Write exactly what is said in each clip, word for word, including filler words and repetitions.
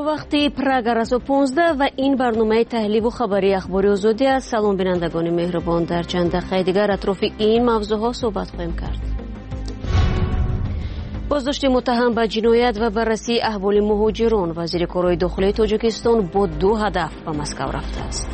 وقتی پراگراسو پونزده و این برنامه تحلیل و خبری اخباری آزادی است. سلام بینندگان مهربان، در چند دقیقه دیگر اطراف این موضوع ها صحبت خواهیم کرد. بازداشت متهم به جنایت و بررسی احوال مهاجران. وزیر کارهای داخلی تاجیکستان با دو هدف به مسکو رفته است.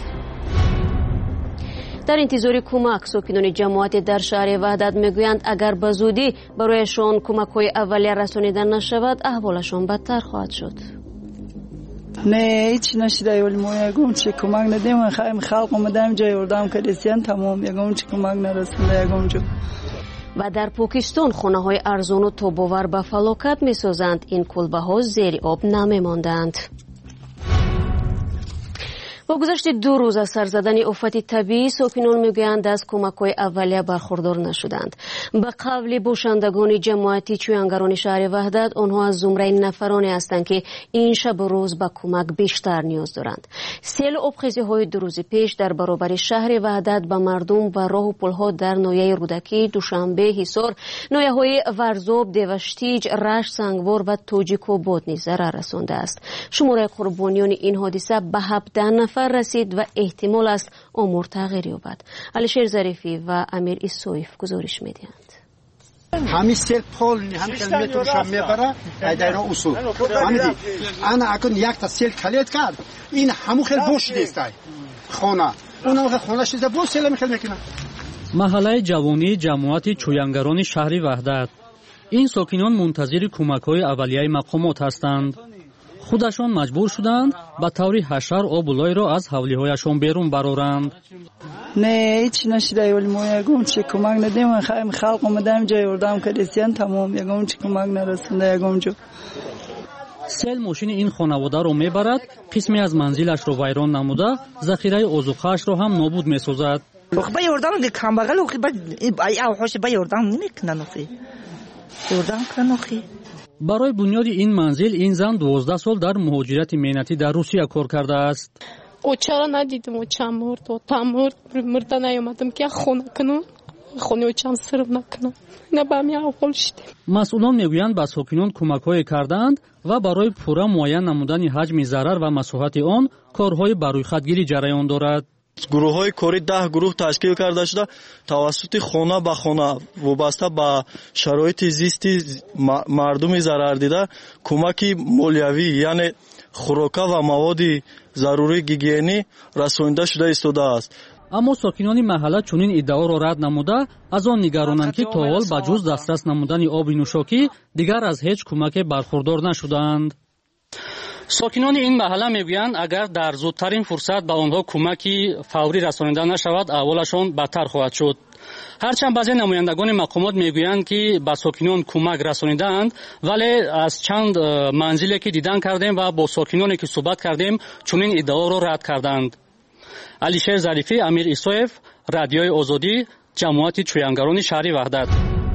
در انتظار کمک، ساکنان جماعت در شهر وحدت میگویند اگر به زودی برایشان کمک‌های اولیه رسانیده نشود احوالشان بدتر خواهد شد. نه هیچ نشده، ولی ما یکم چه کمک ندیم. خواهیم خلق اومدیم جای اردام کردیم تمام، یکم چه کمک نرسونده یکم جو. و در پاکستان خانه های ارزان و تاب‌آور به فلاکت می سازند. این کلبه ها زیر آب نمی ماندند. با گذشت دو روز از سر زدن آفت طبیعی، ساکنان میگویند از کمک‌های اولیه برخوردار نشدند. به قول باشندگان جماعتی چویانگران شهر وحدت، آنها از زمره نفرانی هستند که این شب و روز به کمک بیشتر نیاز دارند. سیل آبخیزی‌های دو روز پیش در برابر شهر وحدت به مردم و راه و پل‌ها در ناحیه رودکی، دوشنبه، حصار، ناحیه‌های ورزاب، دیوشتیج، رشت، سنگوار و تاجیک‌آباد نیز ضرر رسانده است. شماره قربانیان این حادثه به هفده نفر رسید و احتمال است امور تغییر یابد. علیشیر ظریفی و امیر ایسویف گزارش میدهند. همین سیل پول هم کیلومتر شم میبره در اصول همین انا اکن یک تا سیل کلیت کرد این همو خیلی بوش است خانه اونم خانه شده بوش سیل میخواد میکنه. محله جوانی جماعت چویانگران شهر وحدت. این ساکنان منتظر کمک‌های اولیه مقامات هستند. خودشان مجبور شدند به طور حشر آبولای را از حولی‌هایشان بیرون برارند. نه هیچ نشده، ولی ما یکم چه کمک ندیم. خواهیم خلق اومدیم جای اردام کردیم تمام، یکم چه کمک نرسونده یکم جو. سیل ماشین این خانواده را میبرد، قسمی از منزلش را ویران نموده، ذخیره آذوقه‌اش را هم نابود میسازد. با اردام دی کم بغل و ای اوحش با اردام نمیکنن اخی اردام کنن اخی. برای بنیاد این منزل این زن دوازده سال در مهاجرت مهنتی در روسیه کار کرده است. او چرا ندیدم او چم مرد و تا مرد مرده نیامدم که خونه کنم خونه او چم سرم نکنم نه به همین احوال شدیم. مسئولان میگویند به ساکنان کمک‌های کردند و برای پورا معین نمودن حجم ضرر و مساحت آن کارهای بروی خودگیری جریان دارد. گروه های کاری ده گروه تشکیل کرده شده توسط خانه به خانه وابسته به شرایط زیستی مردم ضرر دیده کمک مالیوی یعنی خوراک و مواد ضروری گیگینی رسانیده شده ایستاده است. اما ساکنان محله چنین ادعا را رد نموده از آن نگرانند که تا حال به جز دسترس نمودن آب نوشاکی دیگر از هیچ کمک برخوردار نشدند. ساکنان این محله میگویند اگر در زودترین فرصت به آنها کمکی فوری رسانیده نشود احوالشان بدتر خواهد شد. هرچند بعضی نمایندگان مقامات میگویند که به ساکنان کمک رسانیدند، ولی از چند منزلی که دیدن کردیم و با ساکنانی که صحبت کردیم چنین ادعا را رد کردند. علیشیر ظریفی، امیر ایسویف، رادیوی آزادی، جماعت چویانگران شهر وحدت.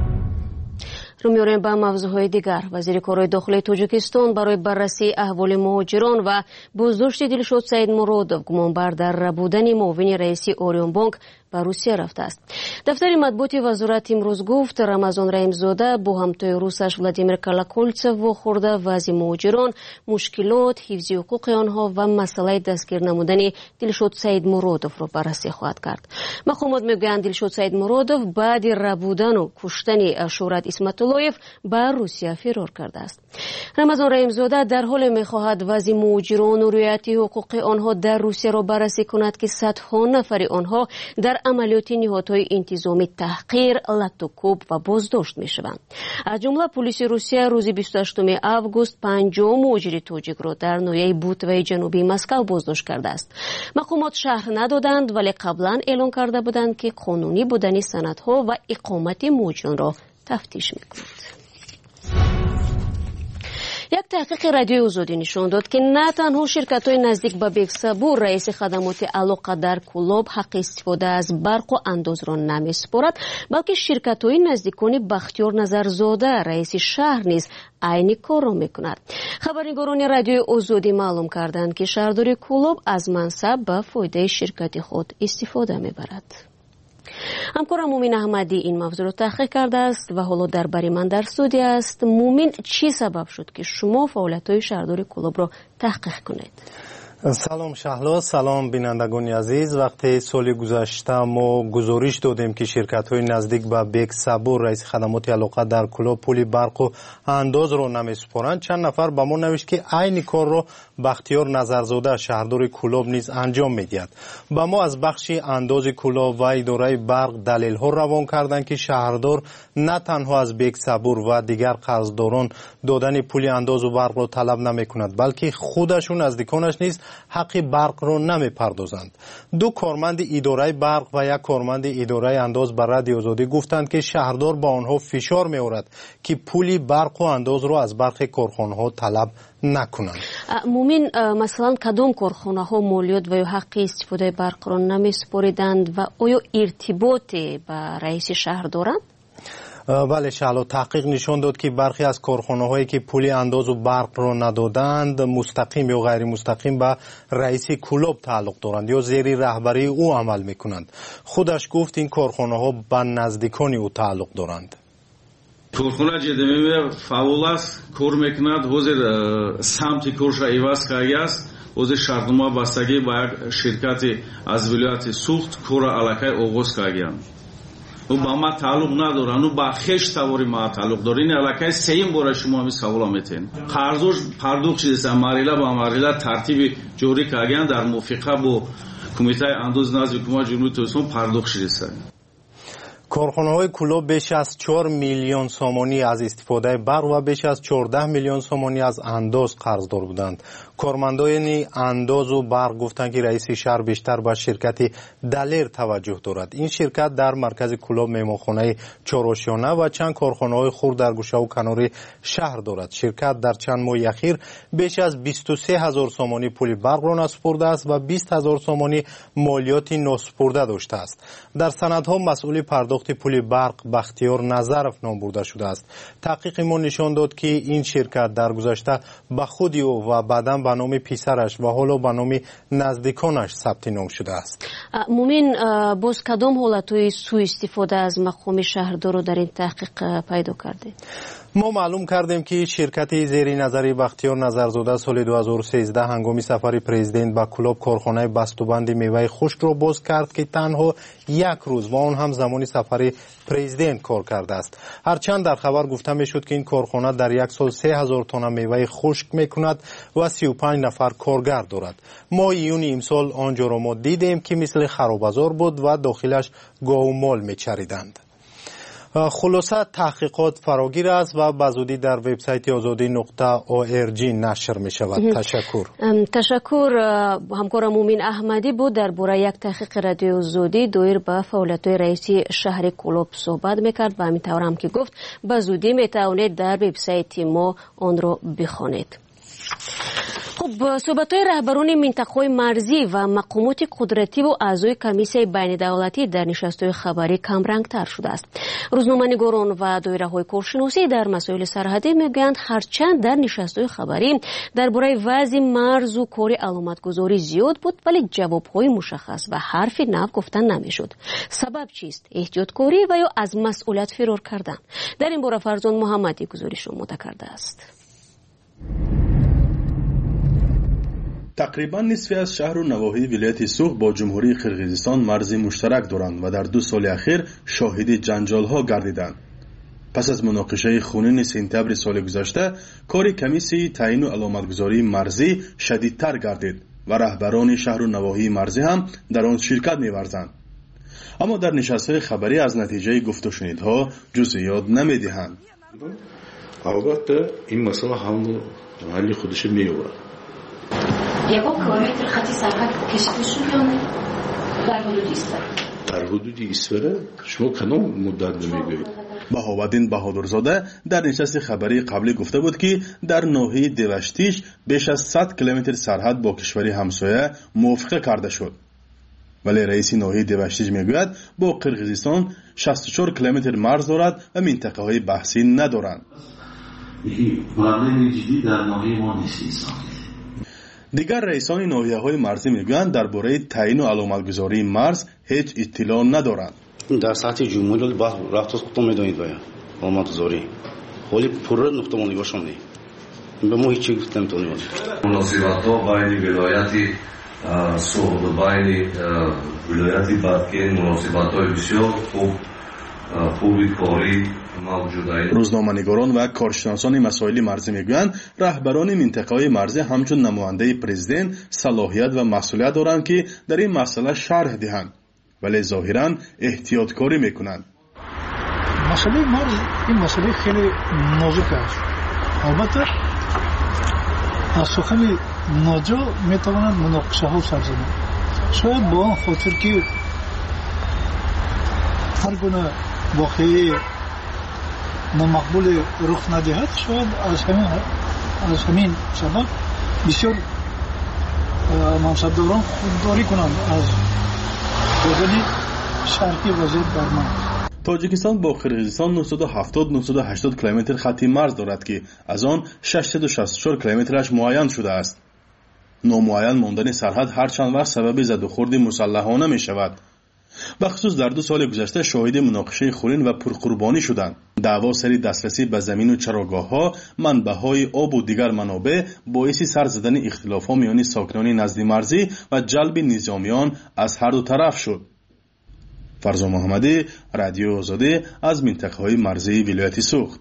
رو میاریم به موضوعهای دیگر. وزیر کارهای داخلی تاجیکستان برای بررسی احوال مهاجران و بازداشت دلشاد سعید مرادوف گمانبر در ربودن معاون رئیسی اوریون بانک به روسیه رفته است. دفتر مطبوعات وزارت امروز گفت رمضان رحیم‌زاده با همتای روسش ولادیمیر کالاکولتسوف واخورده وضع مهاجران، مشکلات، حفظ حقوق آنها و مسئله دستگیر نمودن دلشاد سعید مرادوف را بررسی خواهد کرد. مقامات میگویند دلشاد سعید مرادوف بعد ربودن و کشتن شهرت اسمت اللهیف به روسیه فرار کرده است. رمضان رحیم‌زاده در حال میخواهد وضع مهاجران و رعایت حقوق آنها در روسیه را بررسی کند که صدها نفر آنها در عملیات نهادهای انتظامی تحقیر، لط و کوب و بازداشت میشوند. از جمله پلیس روسیه روز بیست و هشتم آگوست پنجاه مهاجر تاجیک را در ناحیه بوتوای جنوبی مسکو بازداشت کرده است. مقامات شهر ندادند ولی قبلا اعلام کرده بودند که قانونی بودن سندها و اقامت مهاجران را تفتیش میکنند. یک تحقیق رادیوی آزادی نشان داد که نه تنها شرکت‌های نزدیک به بیگ صبور رئیس خدمات علاقه در کلاب حق استفاده از برق و انداز را نمی‌سپارد، بلکه شرکت‌های نزدیکان بختیار نظرزاده رئیس شهر نیز عین کار را می‌کند. خبرنگاران رادیوی آزادی معلوم کردند که شهرداری کلاب از منصب به فایده شرکت خود استفاده می‌برد. همکارم مومین احمدی این موضوع رو تحقیق کرده است و حالا در بری من در استودیو است. مومین، چی سبب شد که شما فعالیت‌های شهرداری کلوب رو تحقیق کنید؟ سلام شهلا، سلام بینندگان عزیز. وقتی سال گذشته ما گزارش دادیم که شرکت‌های نزدیک به بیگ صبور رئیس خدمات علاقه در کلوب پول برق و انداز رو نمی‌سپارند، چند نفر به ما نوشت که عین کار رو بختیار نظرزاده شهردار کلوب نیز انجام می‌دهد. با ما از بخش انداز کلوب و اداره برق دلیل‌ها روان کردند که شهردار نه تنها از بیگ صبور و دیگر قرضداران دادن پول انداز و برق رو طلب نمی‌کند، بلکه خودشون نزدیکانش نیز حق برق رو نمی‌پردازند. دو کارمند اداره برق و یک کارمند اداره انداز بر رادیو آزادی گفتند که شهردار با آنها فشار می‌آورد که پول برق و انداز رو از برخی کارخانه‌ها طلب نکنند. مومین، مثلا کدام کارخانه‌ها مالیات و یا حق استفاده برق را نمی‌سپاریدند و آیا ارتباطی با رئیس شهر دارند؟ بله شهلا، تحقیق نشان داد که برخی از کارخانه‌هایی که پول انداز و برق را ندادند مستقیم یا غیر مستقیم به رئیس کلوب تعلق دارند یا زیر رهبری او عمل می‌کنند. خودش گفت این کارخانه‌ها به نزدیکان او تعلق دارند. کارخانه جدیدی فعال است، کار می‌کند، حاضر سمت کارش ایواز کرده است. حاضر شرطنامه بستگی با یک شرکت از ولایت سوخت کار علاقه آغاز کرده است. او با ما تعلق ندارن، او با خش تواری ما تعلق داره. این علاقه سیم باره شما می سوال میتین قرضش پرداخت شده مریله با مریله ترتیب جوری کردن در موافقه با کمیته انداز نزد حکومت جمهوری اسلامی پرداخت شده. کارخانه‌های کلوب بیش از چهار میلیون سومانی از استفاده برق و بیش از چهارده میلیون سومانی از انداز قرضدار بودند. کارمندان انداز و برق گفتند که رئیس شهر بیشتر به شرکت دلیر توجه دارد. این شرکت در مرکز کلوب مهمانخانه چهارآشیانه و چند کارخانه‌های خرد در گوشه و کنار شهر دارد. شرکت در چند ماه اخیر بیش از بیست و سه هزار سومانی پول برق را نسپرده است و بیست هزار سومانی مالیات نسپرده داشته است. در سندها مسئول پرداخت پول برق بختیار نظرف نام برده شده است. تحقیق ما نشان داد که این شرکت در گذشته به خود او و بعداً به نام پسرش و حالا به نام نزدیکانش ثبت نام شده است. مومین، باز کدام حالت‌های سوء استفاده از مقام شهردار رو در این تحقیق پیدا کردید؟ ما معلوم کردیم که شرکت زیر نظر بختیار نظرزاده سال دو هزار و سیزده هنگام سفر پرزیدنت به کلوب کارخانه بسته‌بندی میوه خشک را باز کرد که تنها یک روز و آن هم زمانی سفر پرزیدنت کار کرده است. هرچند در خبر گفته میشد که این کارخانه در یک سال سه هزار تن میوه خشک میکند و سی و پنج نفر کارگر دارد. ما ایون امسال آنجا را ما دیدیم که مثل خرابازار بود و داخلش گاو و مال میچریدند. خلاصه تحقیقات فراگیر است و بزودی در وبسایت آزادی نقطه او ار جی نشر می شود. تشکر. تشکر. همکارم مومین احمدی بود درباره یک تحقیق رادیو آزادی دایر به فعالیت‌های رئیس شهر کلوب صحبت میکرد و همینطور هم که گفت بزودی میتوانید در وبسایت ما آن را بخوانید. خب، صحبت‌های رهبران منطقه‌های مرزی و مقامات قدرتی و اعضای کمیسیون بین‌الدولتی در نشست‌های خبری کمرنگ‌تر شده است. روزنامه‌نگاران و دایره‌های کارشناسی در مسائل سرحدی میگویند هرچند در نشست‌های خبری درباره وضع مرز و کار علامتگذاری زیاد بود ولی جواب‌های مشخص و حرفی نو گفتن نمی‌شد. سبب چیست؟ احتیاطکاری و یا از مسئولیت فرار کردن؟ در این باره فرزان محمدی گزارش را آماده کرده است. تقریبا نصفی از شهر و نواحی ولایت سوخت با جمهوری قرقیزستان مرز مشترک دارند و در دو سال اخیر شاهد جنجال ها گردیدند. پس از مناقشه خونین سپتامبر سال گذشته کار کمیسیون تعیین و علامتگذاری مرزی شدیدتر گردید و رهبران شهر و نواحی مرزی هم در آن شرکت می‌ورزند. اما در نشست‌های خبری از نتیجه گفت و شنیدها جزئیات نمی‌دهند. البته این مسئله هم حل خودش می‌آورد. یکو کیلومتر خطی سرحد کشیده شد یا در حدود ایستوره؟ در حدود ایستوره؟ شما کدام مدت نمیگویید؟ بهاودین بهادرزاده در نشست خبری قبلی گفته بود که در ناحیه دوشتیش بیش از صد کیلومتر سرحد با کشوری همسایه موافقه کرده شد. ولی رئیس ناحیه دوشتیش میگوید با قرقیزستان شصت و چهار کیلومتر مرز دارد و منطقه های بحثی ندارند. یکی پرابلم جدی در ناحیه ما نیست. دیگر رئیسان ناحیه‌های مرزی میگویند درباره تعیین و علامتگذاری مرز هیچ اطلاع ندارند. این در سطح جمهوری ولی باز رفت خودتون میدونید باید آمادزاری ولی پر نقطه نگاهشون نی به ما هیچ چیز نمیتونیم مناسبت‌ها بین ولایت سوخت و بین ولایت بدکن مناسبت‌های بسیار خوب خوبی کاری روزنامه‌نگاران و کارشناسان مسائل مرزی میگویند رهبران منطقه‌های مرزی همچون نماینده پرزیدنت صلاحیت و مسئولیت دارند که در این مسئله شرح دهند ولی ظاهراً احتیاطکاری میکنند. مسئله مرز این مسئله خیلی نازک است. البته از سخن ناجا میتوانند مناقشه ها سر زنند. شاید با آن خاطر که هر گونه واقعی نامقبول رخ ندهد شاید از همین از همین سبب بسیار منصبداران خودداری کنند از بودن شرطی وضعیت در مرز. تاجیکستان با قرقیزستان نهصد و هفتاد نهصد و هشتاد کیلومتر خط مرز دارد که از آن ششصد و شصت و چهار کیلومترش معین شده است. نامعین ماندن سرحد هر چند وقت سبب زد و خورد مسلحانه می شود. بخصوص در دو سال گذشته شاهد مناقشه خونین و پرقربانی شدند. دعوا سری دسترسی به زمین و چراگاه‌ها، منبع‌های آب و دیگر منابع باعث سر زدن اختلاف‌ها میان ساکنان نزد مرزی و جلب نظامیان از هر دو طرف شد. فرزا محمدی، رادیو آزادی از منطقه‌های مرزی ولایت سوخت.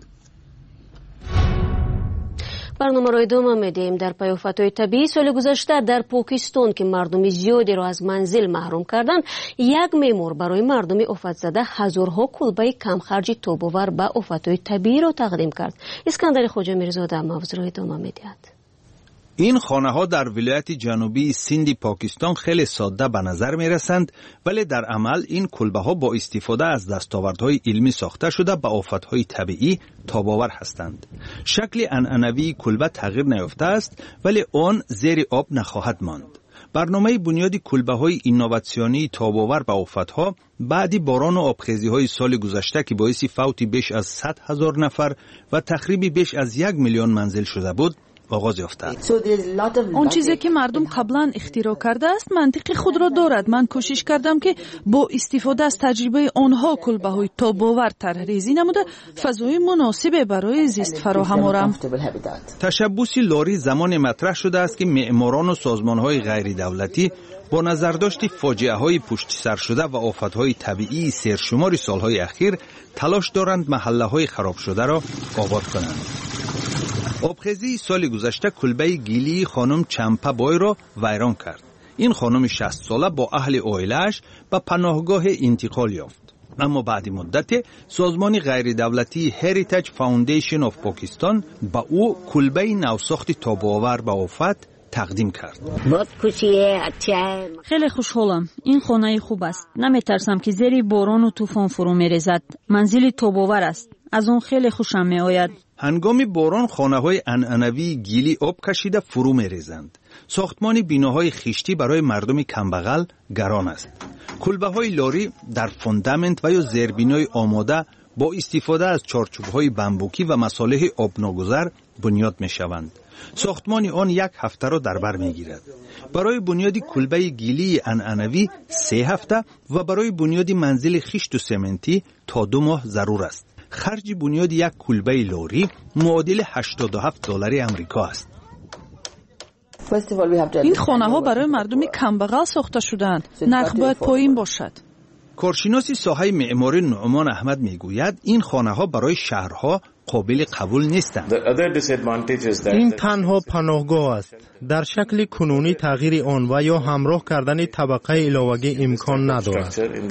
برنامه را ادامه میدیم. در پی آفت‌های طبیعی سال گذشته در پاکستان که مردم زیادی را از منزل محروم کردند، یک معمار برای مردم آفت زده هزارها کلبه کم خرج تاب‌آور به آفت‌های طبیعی را تقدیم کرد. اسکندر خواجه میرزاده موضوع را ادامه میدهد. این خانه ها در ولایت جنوبی سندی پاکستان خیلی ساده به نظر می رسند ولی در عمل این کلبه ها با استفاده از دستاوردهای علمی ساخته شده به آفتهای طبیعی تاب‌آور هستند. شکل عنعنوی کلبه تغییر نیافته است ولی آن زیر آب نخواهد ماند. برنامه بنیادی کلبه های اینوواسیونی تاب‌آور به آفتها بعدی باران و آبخیزی های سال گذشته که باعث فوت بیش از صد هزار نفر و تخریب بیش از یک میلیون منزل شده بود آغاز یافته. آن چیزی که مردم قبلا اختراع کرده است منطق خود را دارد. من کوشش کردم که با استفاده از تجربه آنها کلبه های تاب‌آور طرح‌ریزی نموده فضای مناسب برای زیست فراهم آورم. تشبوس لاری زمان مطرح شده است که معماران و سازمان های غیر دولتی با نظرداشت فاجعه های پشت سر شده و آفت های طبیعی سرشمار سالهای اخیر تلاش دارند محله های خراب شده را آباد کنند. آبخیزی سال گذشته کلبه گیلی خانم چمپا بای را ویران کرد. این خانم شصت ساله با اهل عائله‌اش به پناهگاه انتقال یافت. اما بعد مدت سازمان غیر دولتی هریتیج فاوندیشن آف پاکستان با او کلبه نوساخت تاب‌آور به آفت تقدیم کرد. خیلی خوشحالم. این خانه خوب است. نمیترسم که زیر باران و طوفان فرو میریزد. منزل تاب‌آور است. از اون خیلی خوشم میآید. هنگام باران خانه‌های عنعنوی گیلی آب کشیده فرو می‌ریزند. ساختمان بیناهای خشتی برای مردم کمبغل گران است. کلبه‌های لاری در فوندامنت و یا زیربنای آماده با استفاده از چارچوب‌های بمبوکی و مصالح آبناگذر بنیاد می‌شوند. ساختمان آن یک هفته را در بر می‌گیرد. برای بنیاد کلبه گیلی عنعنوی سه هفته و برای بنیاد منزل خشت و سمنتی تا دو ماه ضرور است. خرج بنیاد یک کلبه لاری معادل هشتاد و هفت دلار آمریکا است. این خانه ها برای مردم کمبغل ساخته شدند. نرخ باید پایین باشد. کارشناس ساحه معماری نعمان احمد میگوید این خانه ها برای شهرها قابل قبول نیستند. این تنها پناهگاه است. در شکل کنونی تغییر آن و یا همراه کردن طبقه علاوه‌ای امکان ندارد.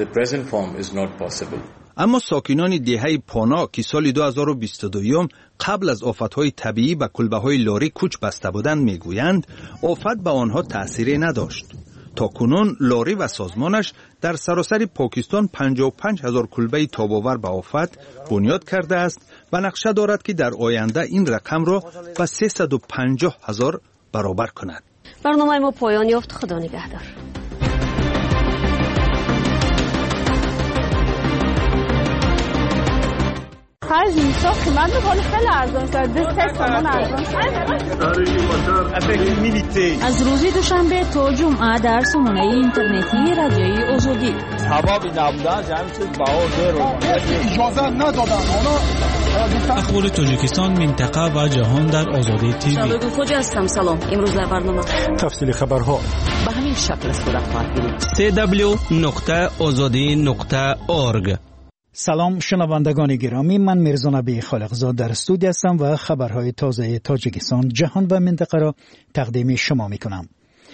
اما ساکنان دهه پانا که سال دو هزار و بیست و دو قبل از آفت‌های طبیعی به کلبه‌های لاری کوچ بسته بودند میگویند آفت به آنها تأثیری نداشت. تا کنون لاری و سازمانش در سراسر پاکستان پنجاه و پنج هزار کلبه تاب‌آور به آفت بنیاد کرده است و نقشه دارد که در آینده این رقم را به سیصد و پنجاه هزار برابر کند. برنامه ما پایان یافت. خدا نگهدار. خرج نیستا قیمت رو بالا خیلی ارزان کرده. سه سامان ارزان از روزی دوشنبه تا جمعه در سامانه اینترنتی رادیوی آزادی سبب نبودن همین چیز بها زیر اجازه ندادن. اخبار تاجیکستان، منطقه و جهان در آزادی تیوی. شبگون خوجا هستم. سلام. امروز در برنامه تفصیل خبرها به همین شکل صورت خواهد گرفت. سی دبلیو نقطه آزادی نقطه اورگ. سلام شنوندگان گرامی، من میرزا نبی خالقزاد در استودیو هستم و خبرهای تازه تاجیکستان، جهان و منطقه را تقدیم شما میکنم.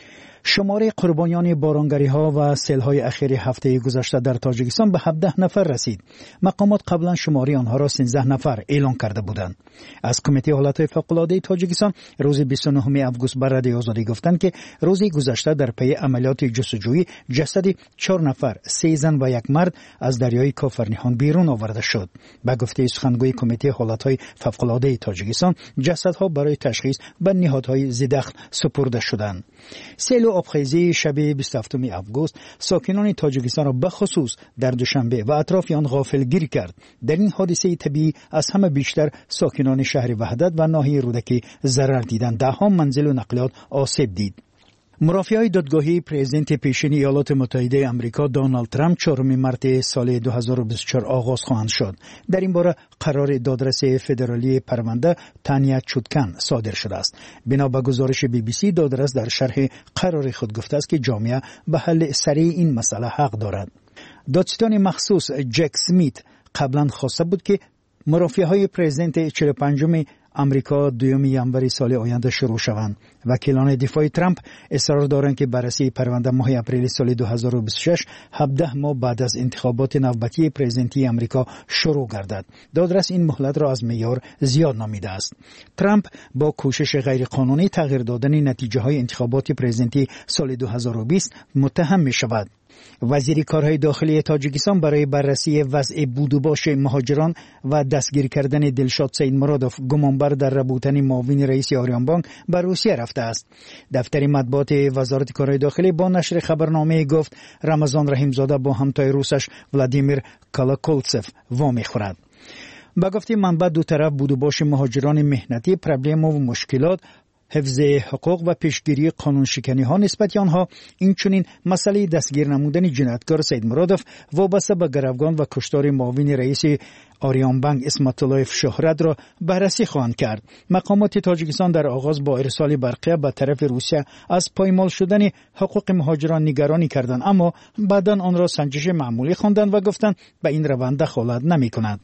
شماره قربانیان بارانگری‌ها و سیل‌های اخیر هفته گذشته در تاجیکستان به هفده نفر رسید. مقامات قبلا شماره آنها را سیزده نفر اعلام کرده بودند. از کمیته حالت‌های فوق‌العاده تاجیکستان روز بیست و نهم آگوست بر رادیو آزادی گفتند که روز گذشته در پی عملیات جستجویی جسد چهار نفر، سه زن و یک مرد از دریای کافرنیهان بیرون آورده شد. به گفته سخنگوی کمیته حالت‌های فوق‌العاده تاجیکستان، جسدها برای تشخیص به نهادهای ذی‌دخل سپرده شدند. سیل آبخیزی شب بیست و هفتم آگوست ساکنان تاجیکستان را بخصوص در دوشنبه و اطراف آن غافلگیر کرد. در این حادثه طبیعی از همه بیشتر ساکنان شهر وحدت و ناحیه رودکی ضرر دیدند. ده ها منزل و نقلیات آسیب دید. مرافعای دادگاهی پرزیدنت پیشین ایالات متحده آمریکا دونالد ترامپ چهارم مارس سال دو هزار و بیست و چهار آغاز خواهند شد. در این باره قرار دادرس فدرالی پرونده تانیا چوتکن صادر شده است. بنا به گزارش بی بی سی، دادرس در شرح قرار خود گفته است که جامعه به حل سریع این مسئله حق دارد. دادستان مخصوص جک سمیت قبلا خواسته بود که مرافعهای پرزیدنت چهل و پنجم امریکا دوم ژانویه سال آینده شروع شوند. وکیلان دفاع ترامپ اصرار دارند که بررسی پرونده ماه اپریل سال دو هزار و بیست و شش، هفده ماه بعد از انتخابات نوبتی پرزیدنتی امریکا شروع گردد. دادرس این مهلت را از معیار زیاد نامیده است. ترامپ با کوشش غیرقانونی تغییر دادن نتیجه های انتخابات پرزیدنتی سال دو هزار و بیست متهم می شود. وزیر کارهای داخلی تاجیکستان برای بررسی وضع بود و باش مهاجران و دستگیر کردن دلشاد سید مرادوف گمانبر در ربودن معاون رئیس آریان بانک به روسیه رفته است. دفتر مطبوعات وزارت کارهای داخلی با نشر خبرنامه گفت رمضان رحیمزاده با همتای روسش ولادیمیر کالاکولتسف وامی خورد. با گفته منبع دو طرف بود و باش مهاجران مهنتی، پرابلم و مشکلات، حفظ حقوق و پیشگیری قانون شکنی ها نسبت آنها، این چنین مسئله دستگیر نمودن جنایتکار سید مرادوف وابسته به گروگان و کشتار معاون رئیس آریان بانک اسمت الله شهرت را بررسی خواهند کرد. مقامات تاجیکستان در آغاز با ارسال برقیه به طرف روسیه از پایمال شدن حقوق مهاجران نگرانی کردند، اما بعداً آن را سنجش معمولی خواندند و گفتند به این روند دخالت نمی‌کند.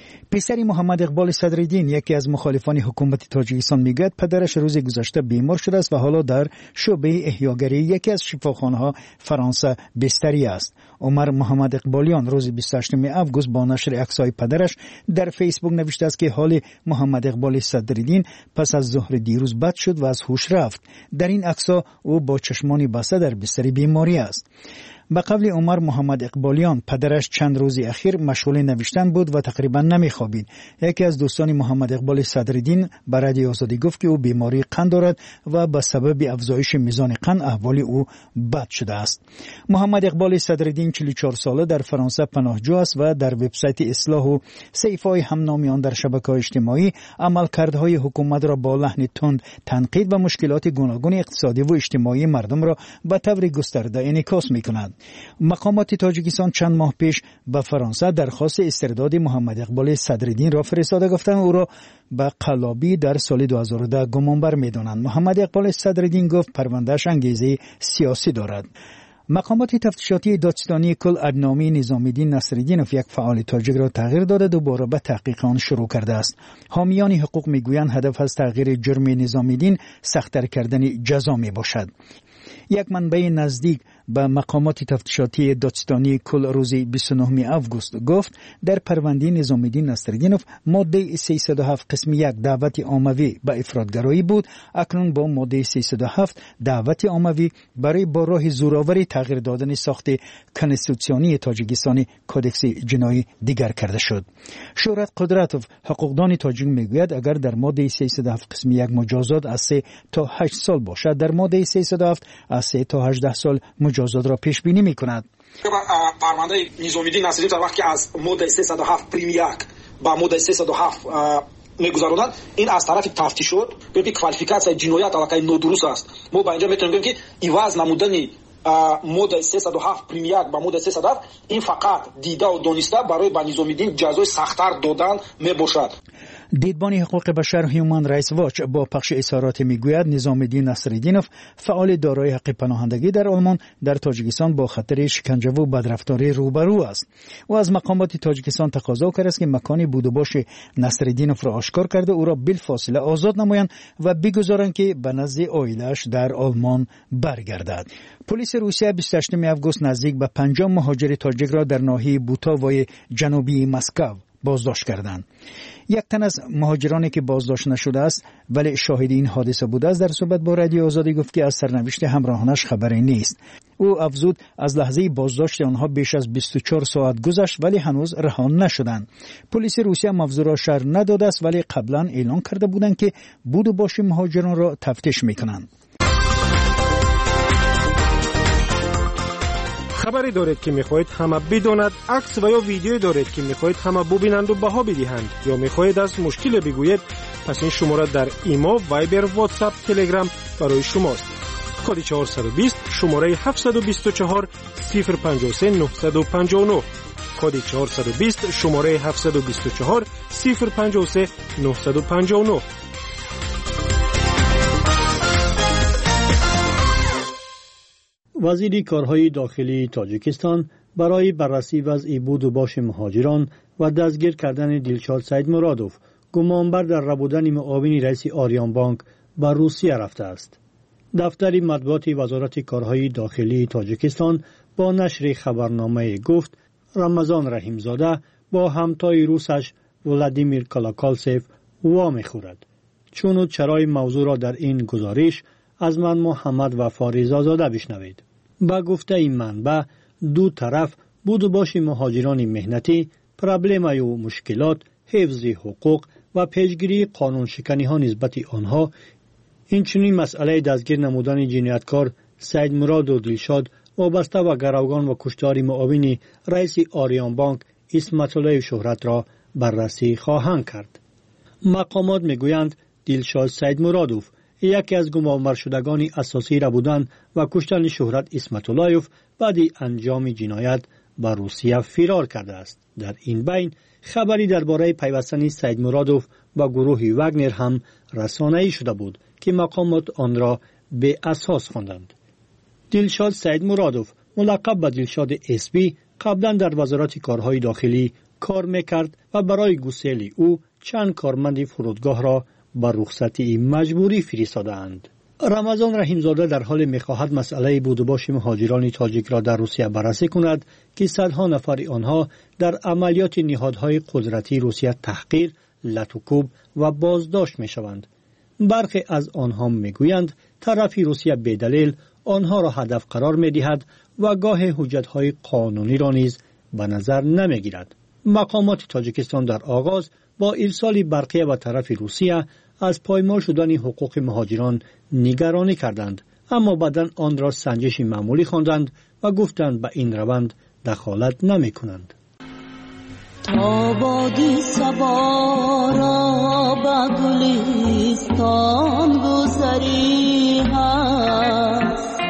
پسر محمد اقبال صدرالدین، یکی از مخالفان حکومت تاجیکستان، میگوید پدرش روز گذشته بیمار شده است و حالا در شعبه احیاگری یکی از شفاخانه‌ها فرانسه بستری است. عمر محمد اقبالیان روز بیست و هشتم آگوست با نشر عکس‌های پدرش در فیسبوک نوشته است که حال محمد اقبال صدرالدین پس از ظهر دیروز بد شد و از هوش رفت. در این عکس‌ها او با چشمانی بسته در بستر بیماری است. به قول عمر محمد اقبالیان، پدرش چند روز اخیر مشغول نوشتن بود و تقریبا نمیخوابید. یکی از دوستان محمد اقبال صدرالدین به رادیو آزادی گفت که او بیماری قند دارد و به سبب افزایش میزان قند احوال او بد شده است. محمد اقبال صدرالدین چهل و چهار ساله در فرانسه پناهجو است و در وبسایت اصلاح و صحیفه‌های همنامیان در شبکه‌های اجتماعی عملکردهای حکومت را با لحن تند تنقید و مشکلات گوناگون اقتصادی و اجتماعی مردم را به طور گسترده انعکاس می‌کند. مقامات تاجیکستان چند ماه پیش به فرانسه درخواست استرداد محمد اقبال صدرالدین را فرستاده، گفتند او را به قلابی در سال دو هزار و ده گمانبر می‌دانند. محمد اقبال صدرالدین گفت پروندهش انگیزه سیاسی دارد. مقامات تفتیشاتی دادستانی کل ادنامی نظامی‌الدین نصرالدینوف، یک فعال تاجیک را تغییر داده، دوباره به تحقیق آن شروع کرده است. حامیان حقوق میگویند هدف از تغییر جرم نظامی‌الدین سخت‌تر کردن جزا میباشد. یک منبع نزدیک به مقامات تفتیشاتی دادستانی کل روز بیست و نهم آگوست گفت در پرونده نظامی‌الدین نصرالدینوف ماده سیصد و هفت قسم یک دعوت عمومی به افراطگرایی بود. اکنون با ماده سیصد و هفت دعوت عمومی برای با راه زورآوری تغییر دادن ساخت کنستیتوسیونی تاجیکستان کدکس جنایی دیگر کرده شد. شهرت قدرتوف، حقوقدان تاجیک، میگوید اگر در ماده سیصد و هفت قسم یک مجازات از سه تا هشت سال باشد، در ماده سیصد و هفت از سه تا هجده سال مجازات را پیش بینی می‌کند. پرونده نظامی‌الدین نصرالدین وقتی از ماده سیصد و هفت پریم یک با ماده سیصد و هفت میگذراند، این از طرف تفتیش شد، ببینید کوالیفیکاسیون جنایت علاقه نادرست است. ما با اینجا میتونیم بگیم که ایواز نمودن моддаи сесад و هفت прими як ба моддаи сесад و هفت ин фақат дида ва дониста барои ба низомиддин ҷазои сахттар додан мебошад. دیدبان حقوق بشر هیومن رایتس واچ با پخش اظهارات میگوید نظام‌الدین نصرالدینوف فعال دارای حق پناهندگی در آلمان در تاجیکستان با خطر شکنجه و بدرفتاری روبرو است و از مقامات تاجیکستان تقاضا کرده است که مکان بود و باش نصرالدینوف را آشکار کرده او را بالفاصله آزاد نمایند و بگذارند که به نزد عائله‌اش در آلمان برگردد. پلیس روسیه بیست و هشتم آگوست نزدیک به پنجاه مهاجر تاجیک را در ناحیه بوتاوای جنوبی مسکو بازداشت کردند. یک تن از مهاجرانی که بازداشت نشده است ولی شاهد این حادثه بوده است در صحبت با رادیو آزادی گفت که از سرنوشت همراهانش خبری نیست. او افزود از لحظه بازداشت آنها بیش از بیست و چهار ساعت گذشت ولی هنوز رها نشدند. پلیس روسیه موضوع را شرح نداده است ولی قبلا اعلام کرده بودند که بود و باش مهاجران را تفتیش میکنند. خبری دارید که میخواهید همه بداند، عکس و یا ویدیویی دارید که میخواهید همه ببینند و بها بدهند یا میخواهید از مشکل بگویید، پس این شماره در ایما، وایبر، واتساپ، تلگرام برای شماست. کد چهارصد و بیست شماره هفتصد و بیست و چهار صفر پنجاه و سه نهصد و پنجاه و نه. کد چهارصد و بیست شماره هفتصد و بیست و چهار صفر پنجاه و سه نهصد و پنجاه و نه. وزیر کارهای داخلی تاجیکستان برای بررسی وضع بود و باش مهاجران و دستگیر کردن دلشاد سید مرادوف گمانبر در ربودن معاون رئیس آریان بانک به روسیه رفته است. دفتر مطبوعات وزارت کارهای داخلی تاجیکستان با نشر خبرنامه گفت رمضان رحیمزاده با همتای روسش ولادیمیر کالاکالسف وام خورد. چون و چرای موضوع را در این گزارش از من محمد و فاریزازاده بشنوید. با گفته این منبع دو طرف بود و باش مهاجران مهنتی، پرابلم و مشکلات، حفظ حقوق و پیشگیری قانون شکنی ها نسبت آنها، اینچنین مسئله دستگیر نمودن جنایتکار سید مراد و دلشاد وابسته و گروگان و کشتار معاون رئیس آریان بانک اسمت الله شهرت را بررسی خواهند کرد. مقامات میگویند دلشاد سید مرادوف یکی از گمانبر شدگان اساسی را بودند و کشتن شهرت اسمت اللهیف بعد انجام جنایت به روسیه فرار کرده است. در این بین خبری درباره پیوستن سید مرادوف با گروه واگنر هم رسانه‌ای شده بود که مقامات آن را به اساس خواندند. دلشاد سید مرادوف ملقب به دلشاد اسبی قبلا در وزارت کارهای داخلی کار میکرد و برای گسیل او چند کارمند فرودگاه را با رخصتی مجبوری فرستادند. رمضان رحیمزاده در حال می‌خواهد مسئله بود و باش مهاجران تاجیک را در روسیه بررسی کند که صدها نفر آنها در عملیات نهادهای قدرتی روسیه تحقیر، لطوکوب و بازداشت می‌شوند. برخی از آنها می‌گویند طرف روسیه بدلیل آنها را هدف قرار می‌دهد و گاه حجت‌های قانونی را نیز به نظر نمی‌گیرد. مقامات تاجیکستان در آغاز با ارسال برقیه و طرف روسیه از پایمال شدن حقوق مهاجران نگرانی کردند، اما بعداً آن را سنجش معمولی خواندند و گفتند به این روند دخالت نمی کنند. آبادی صبا را به گلستان گذری هست،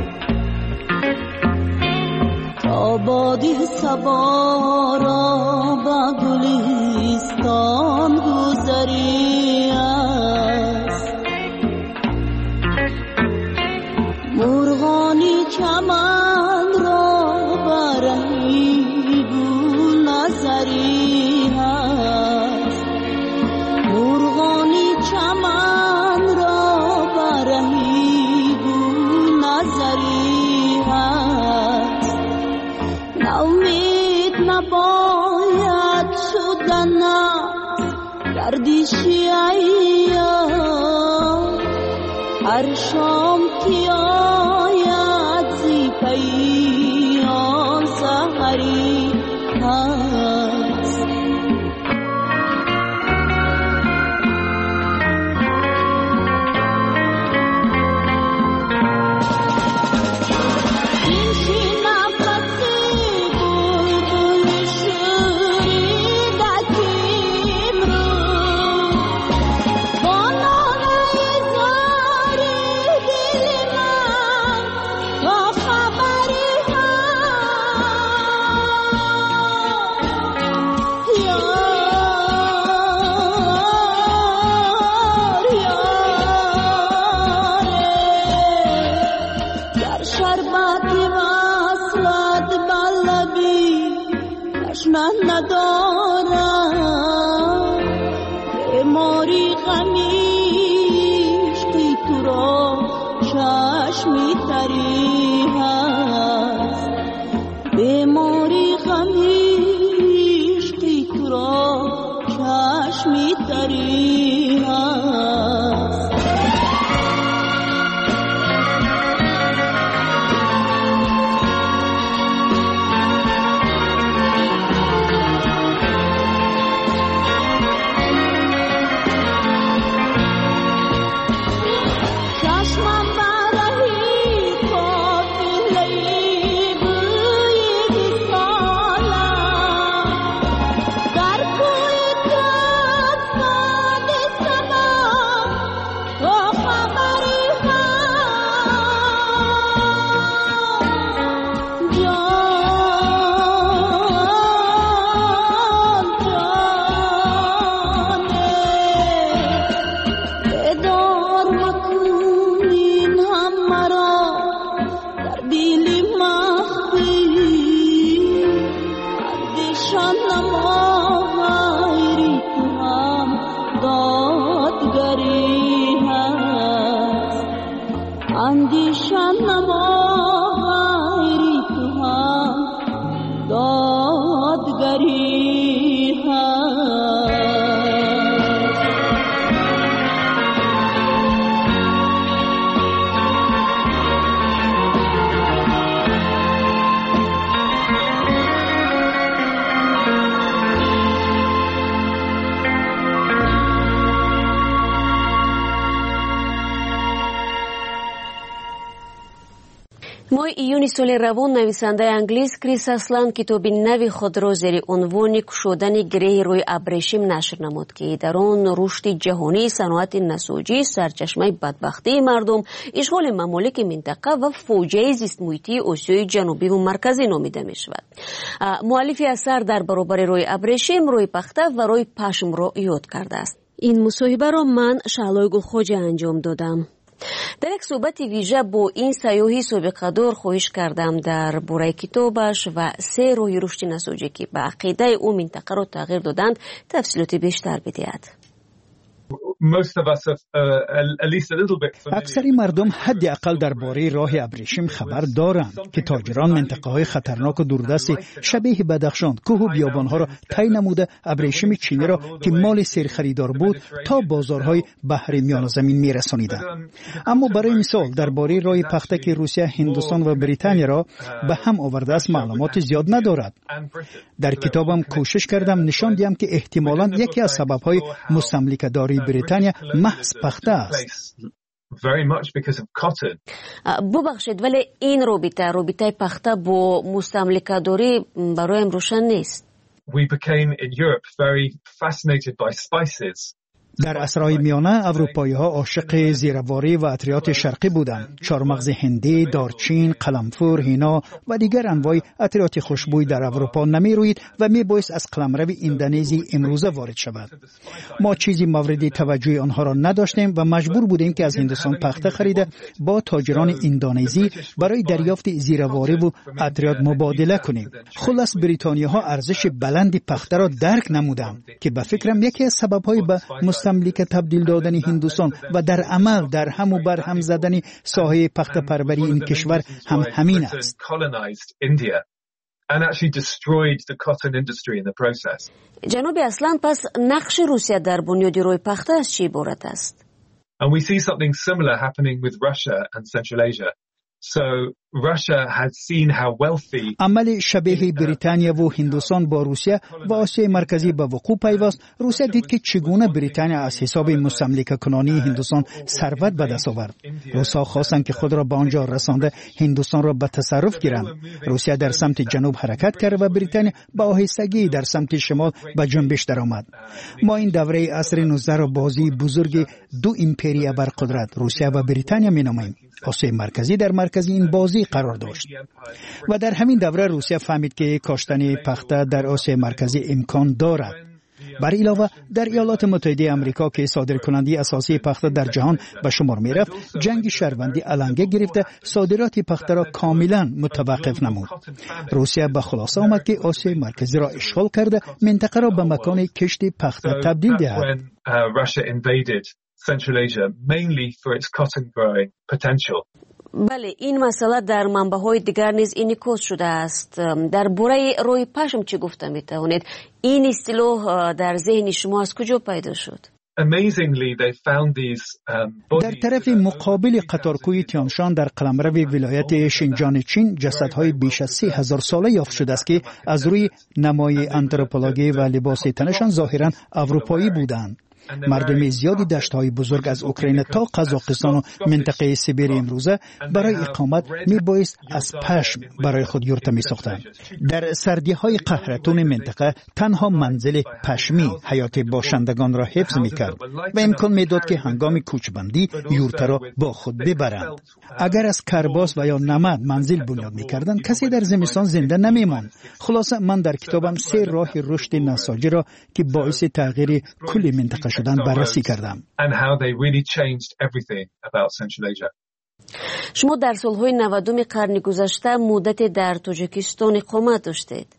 آبادی صبا را به گلستان گذری است، مرغانی چمن را برهی گل نظری هست، مرغانی چمن را برهی گل نظری هست، نومید نباید شدن گردشی ایام، هر شام که آید زی پیام سحری هست. Oh, تشنه ندارم بیماری غمیشتی تو را چشمی تری هست بیماری غمیشتی تو را چشمی تری هست моҳи июни соли равон нависандаи англис Крис Аслан китоби нави худро зери унвони кушодани гиреҳи рӯи абрешим нашр намуд, ки дар он рушди ҷаҳонии саноати насоҷӣ, сарчашмаи бадбахтии мардум, ишғоли мамолики минтақа ва фоҷиаи зистмуҳитии Осиёи ҷанубиву марказӣ номида мешавад. муаллифи асар дар баробари рӯи абрешим, рӯи пахта ва рӯи пашмро ёд кардааст. ин мусоҳибаро ман Шаълои Гулхоҷа анҷом додам. дар як суҳбати вижа бо ин сайёҳи собиқадор хоҳиш кардам дар бораи китобаш ва се роҳи рушди насоҷӣ ки ба ақидаи ӯ минтақаро тағйир доданд тавсилоти бештар бидиҳад. аксари мардум ҳадди ақал дар бораи роҳи абрешим хабар доранд, ки тоҷирон минтақаҳои хатарноку дурдасти шабеҳи Бадахшон, кӯҳу биёбонҳоро тай намуда абрешими чиниро, ки моли серхаридор буд, то бозорҳои баҳри Миёназамин мерасониданд. аммо барои мисол дар бораи роҳи пахта, ки Русия, Ҳиндустон ва Британияро ба ҳам овардааст, маълумоти зиёд надорад. дар китобам кӯшиш кардам нишон диҳам, ки эҳтимолан яке аз сабабҳои мустамликадории Британия маҳз пахта аст. бубахшед, вале ин робита робитаи пахта бо мустамликадорӣ бароям рӯшан нест. дар асрҳои миёна аврупоиҳо ошиқи зираворӣ ва атриёти шарқӣ буданд. чормағзи ҳиндӣ, дорчин, қаламфур, ҳино ва дигар анвои атриёти хушбӯй дар аврупо намерӯяд ва мебоист аз қаламрави индонезии имрӯза ворид шавад. мо чизи мавриди таваҷҷӯҳи онҳоро надоштем ва маҷбур будем, ки аз Ҳиндустон пахта харида бо тоҷирони индонезӣ барои дарёфти зиравориву атриёт мубодила кунем. хулас бритониёҳо арзиши баланди пахтаро дарк намуданд, ки ба фикрам яке аз сабабҳои ба мустамлика табдил додани Ҳиндустон ва дар амал дар ҳаму барҳам задани соҳаи пахтапарварии ин кишвар ҳам ҳамин аст. ҷаноби Аслан, пас нақши Русия дар бунёди рӯи пахта аз чӣ иборат аст? And we see something similar happening with Russia and Central Asia. So Russia has seen how wealthy عمل شبیه بریتانیا و هندوستان با روسیه و آسیای مرکزی به وقوع پیوست. روسیه دید که چگونه بریتانیا از حساب مستملکه کنانی هندوستان ثروت به دست آورد. روس‌ها خواستند که خود را به آنجا رسانده هندوستان را به تصرف گیرند. روسیه در سمت جنوب حرکت کرد و بریتانیا با آهستگی در سمت شمال به جنبش درآمد. ما این دوره عصر نوزده را بازی بزرگ دو امپریا برقدرت روسیه و بریتانیا می‌نامیم. آسیای مرکزی در مرکز این بازی قرار داشت و در همین دوره روسیه فهمید که کاشتن پخته در آسیای مرکزی امکان دارد. بر علاوه در ایالات متحده آمریکا که صادرکننده اساسی پخته در جهان به شمار می رفت، جنگ شهروندی علنگه گرفته صادرات پخته را کاملا متوقف نمود. روسیه به خلاصه آمد که آسیای مرکزی را اشغال کرده منطقه را به مکان کشت پخته تبدیل دهد. بله، این مسئله در منبع‌های دیگر نیز انعکاس شده است. در باره روی پشم چی گفته می توانید؟ این اصطلاح در ذهن شما از کجا پیدا شد؟ در طرف مقابل قطارکوی تیانشان در قلمرو ولایت شینجان چین جسدهای بیش از سه هزار ساله یافت شده است که از روی نمای آنتروپولوژی و لباس تنشان ظاهراً اروپایی بودند. مردم زیادی دشت‌های بزرگ از اوکراین تا قزاقستان و منطقه سیبری امروزه برای اقامت میبایست از پشم برای خود یورت می‌ساختند. در سردی‌های قهرتون منطقه تنها منزل پشمی حیات باشندگان را حفظ می‌کرد و امکان می‌داد که هنگام کوچ‌بندی یورت را با خود ببرند. اگر از کرباس و یا نمد منزل بنیاد می‌کردند، کسی در زمستان زنده نمی‌ماند. خلاصه من در کتابم سه راه رشد نساجی را که باعث تغییر کل منطقه شدن بررسی کردم. شما در سالهای نودم قرن گذشته مدت در تاجیکستان اقامت داشتید.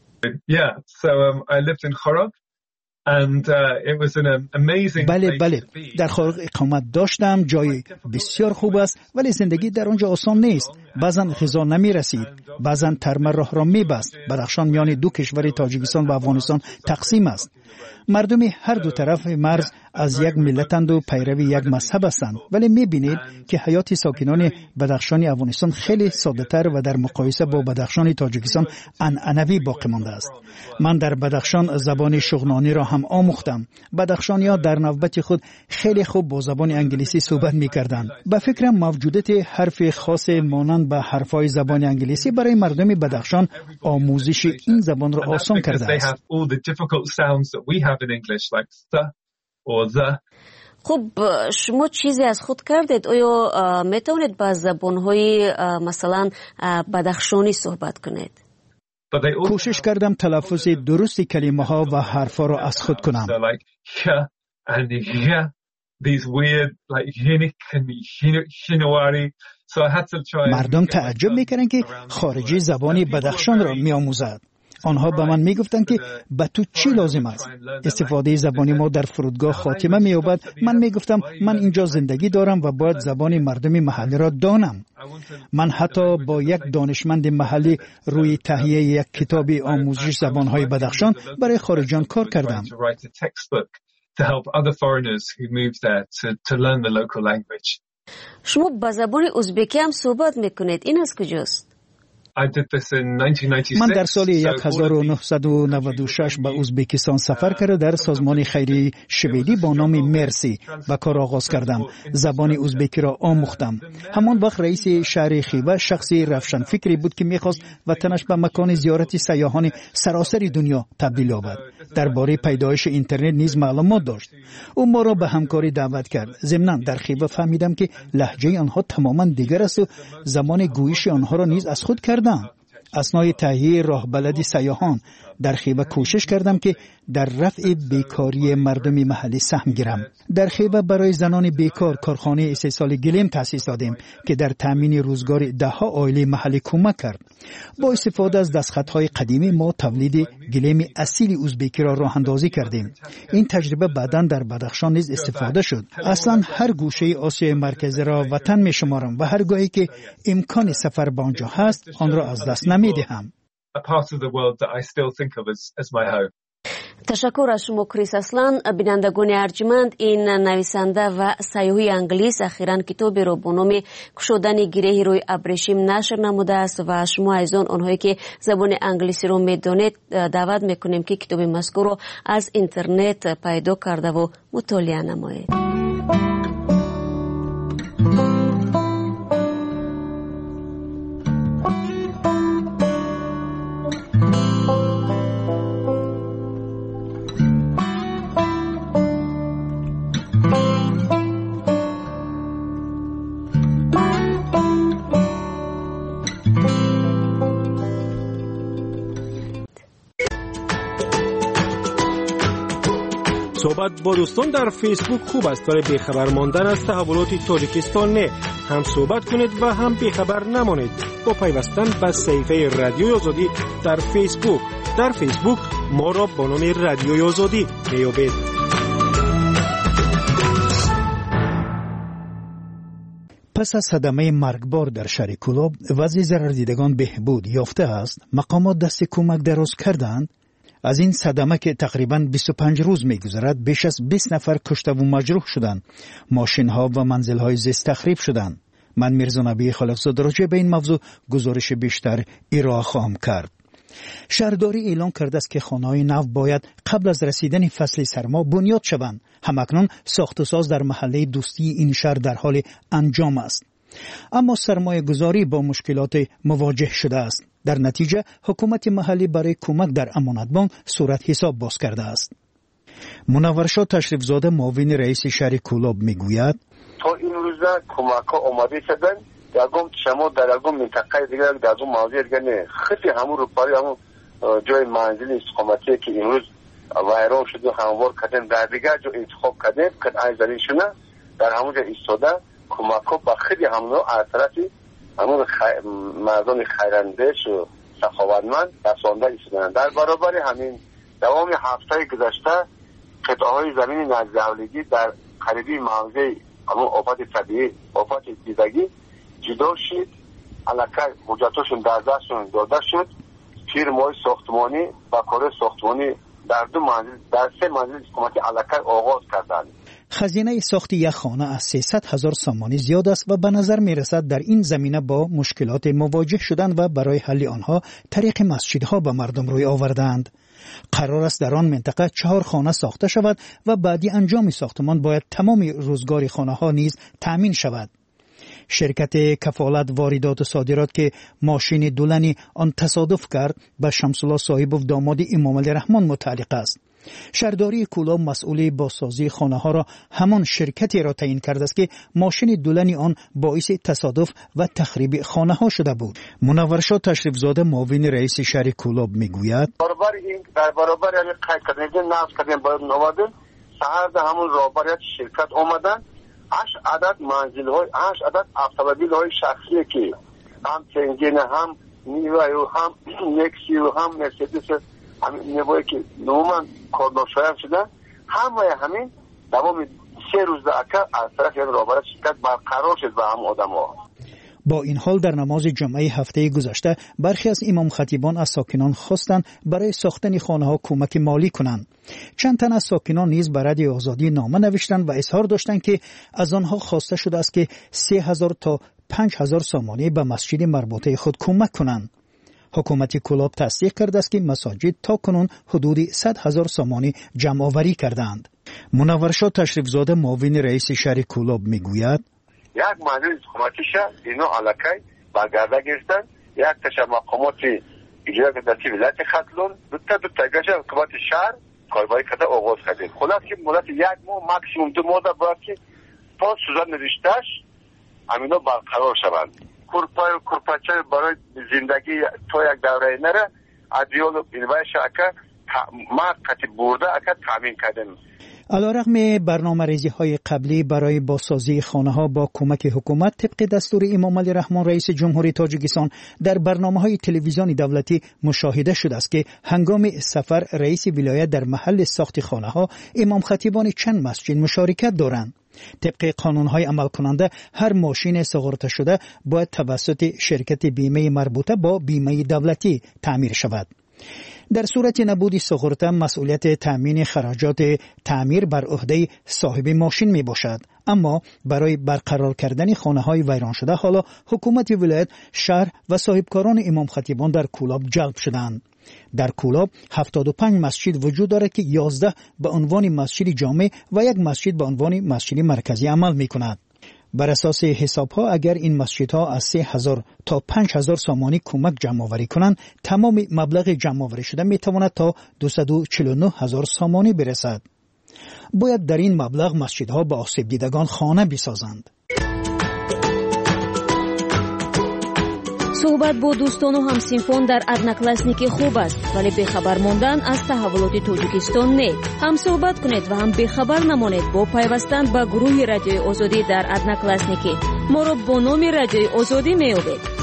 بله بله در خارج اقامت داشتم. جای بسیار خوب است ولی زندگی در آنجا آسان نیست. بعضا غذا نمی رسید، بعضا ترمه راه را می بست. بدخشان میان دو کشور تاجیکستان و افغانستان تقسیم است. مردم هر دو طرف مرز از یک ملتند و پیروی یک مذهب هستند، ولی می‌بینید که حیات ساکنان بدخشان افغانستان خیلی ساده‌تر و در مقایسه با بدخشان تاجیکستان عنعنوی باقی مانده است. من در بدخشان زبان شغنانی را هم آموختم. بدخشانی‌ها در نوبت خود خیلی خوب با زبان انگلیسی صحبت می‌کردند. به فکرم موجودیت حرف خاص مانند به حرف‌های زبان انگلیسی برای مردم بدخشان آموزش این زبان را آسان کرده است. خب شما چیزی از خود کردید؟ آیا میتونید با زبان‌های مثلا بدخشانی صحبت کنید؟ کوشش کردم تلفظ درست کلمه ها و حرفا را از خود کنم. مردم تعجب میکنن که خارجی زبانی بدخشان را میآموزد. آنها به من میگفتند که به تو چی لازم است؟ استفاده زبانی ما در فرودگاه خاتمه مییابد. من میگفتم من اینجا زندگی دارم و باید زبان مردم محلی را دانم. من حتی با یک دانشمند محلی روی تهیه یک کتاب آموزش زبانهای بدخشان برای خارجیان کار کردم. شما با زبان ازبکی هم صحبت میکنید، این از کجاست؟ من در سال هزار و نهصد و نود و شش به ازبکستان سفر کرده در سازمان خیریه شویدی با نام مرسی و کار آغاز کردم. زبان ازبکی را آموختم. همان وقت رئیس شهر خیوه شخصی روشن فکری بود که میخواست وطنش به مکان زیارت سیاحان سراسر دنیا تبدیل یابد. درباره پیدایش اینترنت نیز معلومات داشت. او ما را به همکاری دعوت کرد. ضمناً در خیوه فهمیدم که لهجه آنها تماما دیگر است و زمان گویش آنها را نیز از خود کردم. اثنای تهیه راهبلد سیاحان در خیوه کوشش کردم که در رفع بیکاری مردم محلی سهم گیرم. در خیوه برای زنان بیکار کارخانه استحصال گلیم تأسیس دادیم که در تامین روزگار ده ها عائله محلی کمک کرد. با استفاده از دستخطهای قدیمی ما تولید گلیم اصیل ازبکی را راه اندازی کردیم. این تجربه بعداً در بدخشان نیز استفاده شد. اصلا هر گوشه آسیای مرکزی را وطن می شمارم و هر گاهی که امکان سفر به آنجا هست آن را از دست نمی دهم. تشکر از شما کریس اسلان. بینندگان ارجمند، این نویسنده و سیاحی انگلیس اخیراً کتابی را با نام گشودن گره روی ابریشم نشر نموده است و شما ایزان آنهایی که زبان انگلیسی را میدانید دعوت میکنیم که کتاب مذکور را از اینترنت پیدا کرده و مطالعه نمایید. صحبت با دوستان در فیسبوک خوب است ولی بیخبر ماندن از تحولات تاجیکستان نه. هم صحبت کنید و هم بیخبر نمانید با پیوستن به صفحه رادیوی آزادی در فیسبوک. در فیسبوک ما را با نام رادیوی آزادی میابید. پس از صدمه مرگبار در شهر کولاب وضع ضرر دیدگان بهبود یافته است. مقامات دست کمک دراز کردند. از این صدمه که تقریباً بیست و پنج روز می‌گذرد بیش از بیست نفر کشته و مجروح شدند. ماشین‌ها و منزل‌های زیست تخریب شدند. من میرزا نبی خالقزاده راجع به این موضوع گزارش بیشتر ارائه خواهم کرد. شهرداری اعلام کرده است که خانه‌های نو باید قبل از رسیدن فصل سرما بنیاد شوند. همکنون ساخت و ساز در محله دوستی این شهر در حال انجام است. اما سرمایه گذاری با مشکلات مواجه شده است. در نتیجه حکومت محلی برای کمک در امانت بانک صورت حساب باز کرده است. منور شاه تشریف زاده معاون رئیس شهر کولاب میگوید تا این روزا کمک ها آماده شدن یکم شما در یکم منطقه دیگر در اون موضوع دیگر نه خیلی همون رو پاری همون جای منزل استقامتی که این روز ویران شده هموار کردن در دیگر جو انتخاب کردن که از درشونه در همونجا ایستاده کمک ها با خیلی همون از طرفی همون خی... مردم خیراندیش و سخاوتمند رسانده ایستادن. در برابر همین دوام هفته گذشته قطعه های زمین نزدیکی در قریبی موضع همون آفات طبیعی آفات دیدگی جدا شد. علاقه حجتاشون در دستشون داده شد. فیرم‌های ساختمانی و کار ساختمانی در دو منزل در سه منزل حکومتی علاقه آغاز کردند. خزینه ساخت یک خانه از سیصد هزار سامانی زیاد است و به نظر می رسد در این زمینه با مشکلات مواجه شدند و برای حل آنها طریق مسجدها به مردم روی آوردند. قرار است در آن منطقه چهار خانه ساخته شود و بعدی انجام ساختمان باید تمام روزگار خانه ها نیز تأمین شود. شرکت کفالت واردات و صادرات که ماشین دولنی آن تصادف کرد به شمس الله صاحب و داماد امام علی رحمان متعلق است. شهرداری کولاب مسئول بازسازی خانه ها را همان شرکتی را تعیین کرده است که ماشین دولنی آن باعث تصادف و تخریب خانه ها شده بود. منور شاه تشریف زاده معاون رئیس شهر کولاب میگوید برابر این در برابر یعنی قید کردن نصب کردن باید نوادن سهر همون رابطه شرکت آمدن هشت عدد منزل های هشت عدد اتومبیل های شخصی که هم تنگین هم نیوی و هم نکسی و هم مرسدس همین نیوی که نومن کارناشایم شدن همه همین دوام سه روز دعکه از طرف یعنی رابطه شرکت برقرار شد به هم آدم ها. با این حال در نماز جمعه هفته گذشته برخی از امام خطیبان از ساکنان خواستند برای ساختن خانه ها کمک مالی کنند. چند تن از ساکنان نیز به رادیو آزادی نامه نوشتند و اظهار داشتند که از آنها خواسته شده است که سه هزار تا پنج هزار سامانی به مسجد مربوطه خود کمک کنند. حکومت کولاب تصدیق کرده است که مساجد تا کنون حدود صد هزار سامانی جمع آوری کردند. منور شاه تشریف زاده معاون رئیس شهر کولاب میگوید یک منزل حکومتی شهر اینا علاقه برگرده گرفتن یک تشا مقامات اجرا دستی ولایت خطلون دو تا دو تا گشت حکومت شهر کارباری کرده آغاز کرده. خلاص که مدت یک ماه ماکسیموم دو ماه باید که تا سوزن نوشتهش همینا برقرار شوند. کورپای و کورپاچه برای زندگی تا یک دوره نره ادیال و اینوای شاکه موقتی برده اکا تامین کردن. علیرغم برنامه ریزی های قبلی برای بازسازی خانه ها با کمک حکومت طبق دستور امام علی رحمان رئیس جمهوری تاجیکستان در برنامه های تلویزیونی دولتی مشاهده شده است که هنگام سفر رئیس ولایت در محل ساخت خانه ها امام خطیبان چند مسجد مشارکت دارند. طبق قانون‌های عمل کننده هر ماشین سوغرته شده باید توسط شرکت بیمه مربوطه با بیمه دولتی تعمیر شود. در صورت نبود سوغرته مسئولیت تامین خراجات تعمیر بر عهده صاحب ماشین می باشد. اما برای برقرار کردن خانه‌های ویران شده حالا حکومت ولایت شهر و صاحبکاران امام خطیبان در کولاب جلب شدند. در کولاب هفتاد و پنج مسجد وجود دارد که یازده به عنوان مسجد جامع و یک مسجد به عنوان مسجد مرکزی عمل می کند. بر اساس حساب ها اگر این مسجدها از سه هزار تا پنج هزار سامانی کمک جمع آوری کنند تمام مبلغ جمع آوری شده می تواند تا دویست و چهل و نه هزار سامانی برسد. باید در این مبلغ مسجدها به آسیب دیدگان خانه بسازند. صحبت با دوستان و همسینفان در ادناکلاسنیکی خوب است، ولی بخبر ماندن از تحولات تاجیکستان نه. هم صحبت کنید و هم بخبر نمانید با پیوستن به گروه رادیوی آزادی در ادناکلاسنیکی. ما را با نام رادیوی آزادی می‌یابید.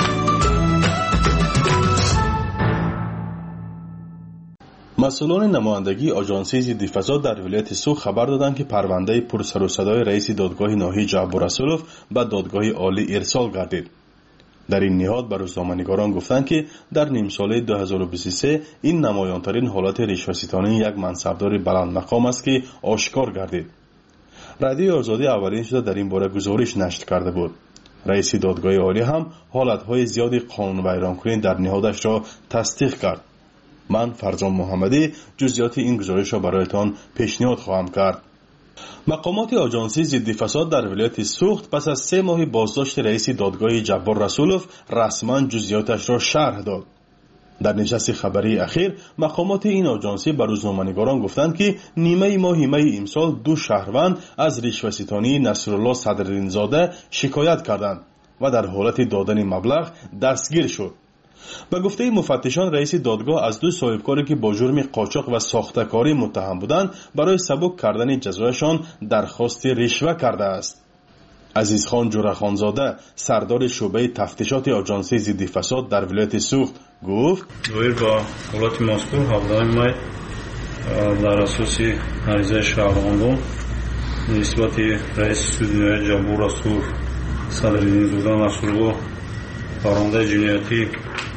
مسئولان نمایندگی آژانسی ضد فساد در ولایت سوخ خبر دادند که پرونده پرسر و صدای رئیس دادگاه ناحیه جعبر رسولوف به دادگاه عالی ارسال گردید. در این نهاد به روزنامه‌نگاران گفتند که در نیم ساله دو هزار و بیست و سه این نمایان‌ترین حالت رشوه‌ستانی یک منصبدار بلند مقام است که آشکار گردید. رادیوی آزادی اولین شده در این باره گزارش نشر کرده بود. رئیس دادگاه عالی هم حالت‌های زیادی قانون ویرانکنی در نهادش را تصدیق کرد. من فرزان محمدی جزئیات این گزارش را برایتان پیشنهاد خواهم کرد. مقامات آژانسی ضد فساد در ولایت سوخت پس از سه ماه بازداشت رئیس دادگاه جعبر رسولوف رسما جزئیاتش را شرح داد. در نشست خبری اخیر مقامات این آژانسی به روزنامه‌نگاران گفتند که نیمه ماه می امسال دو شهروند از رشوه‌ستانی نصرالله صدرالدین‌زاده شکایت کردند و در حالت دادن مبلغ دستگیر شد. به گفته مفتشان رئیس دادگاه از دو صاحبکاری که با جرم قاچاق و ساخته‌کاری متهم بودند برای سبک کردن جزایشان درخواست رشوه کرده است. عزیزخان جورخانزاده سردار شعبه تفتیشات آژانسی ضد فساد در ولایت سوخت گفت دویر با حالت مذکور هفده می در اساس عریضه شهروندان نسبت رئیس سودنیای جعبر رسولوف صدرالدین‌زاده نصرالله پرونده جنایتی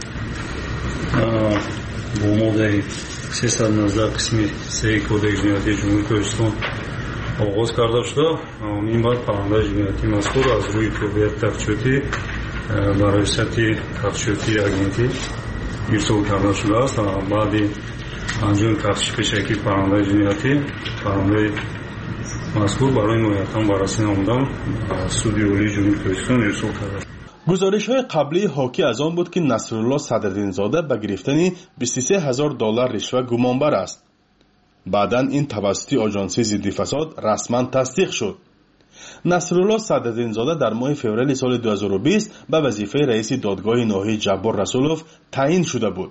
با ماده سیصد و نوزده قسم سه کودک جنایتی جمهوری کوهستان آغاز کرده شده. این بعد پرونده جنایتی مذکور از روی تابعیت تفتیشاتی برای سطح تفتیشاتی اگنتی ارسال کرده شده است. بعد انجام تفتیش پیشکی پرونده جنایتی پرونده مذکور برای نهایتاً بررسی نمودن سود عالی جمهوری کوهستان ارسال کرده شد. گزارش‌های قبلی حاکی از آن بود که نصرالله صدرالدین‌زاده به گرفتن بیست و سه هزار دلار رشوه گمانبر است. بعداً این توسط آژانسی ضد فساد رسما تصدیق شد. نصرالله صدرالدین‌زاده در ماه فوریه سال دو هزار و بیست به وظیفه رئیس دادگاه ناحیه جعبر رسولوف تعیین شده بود.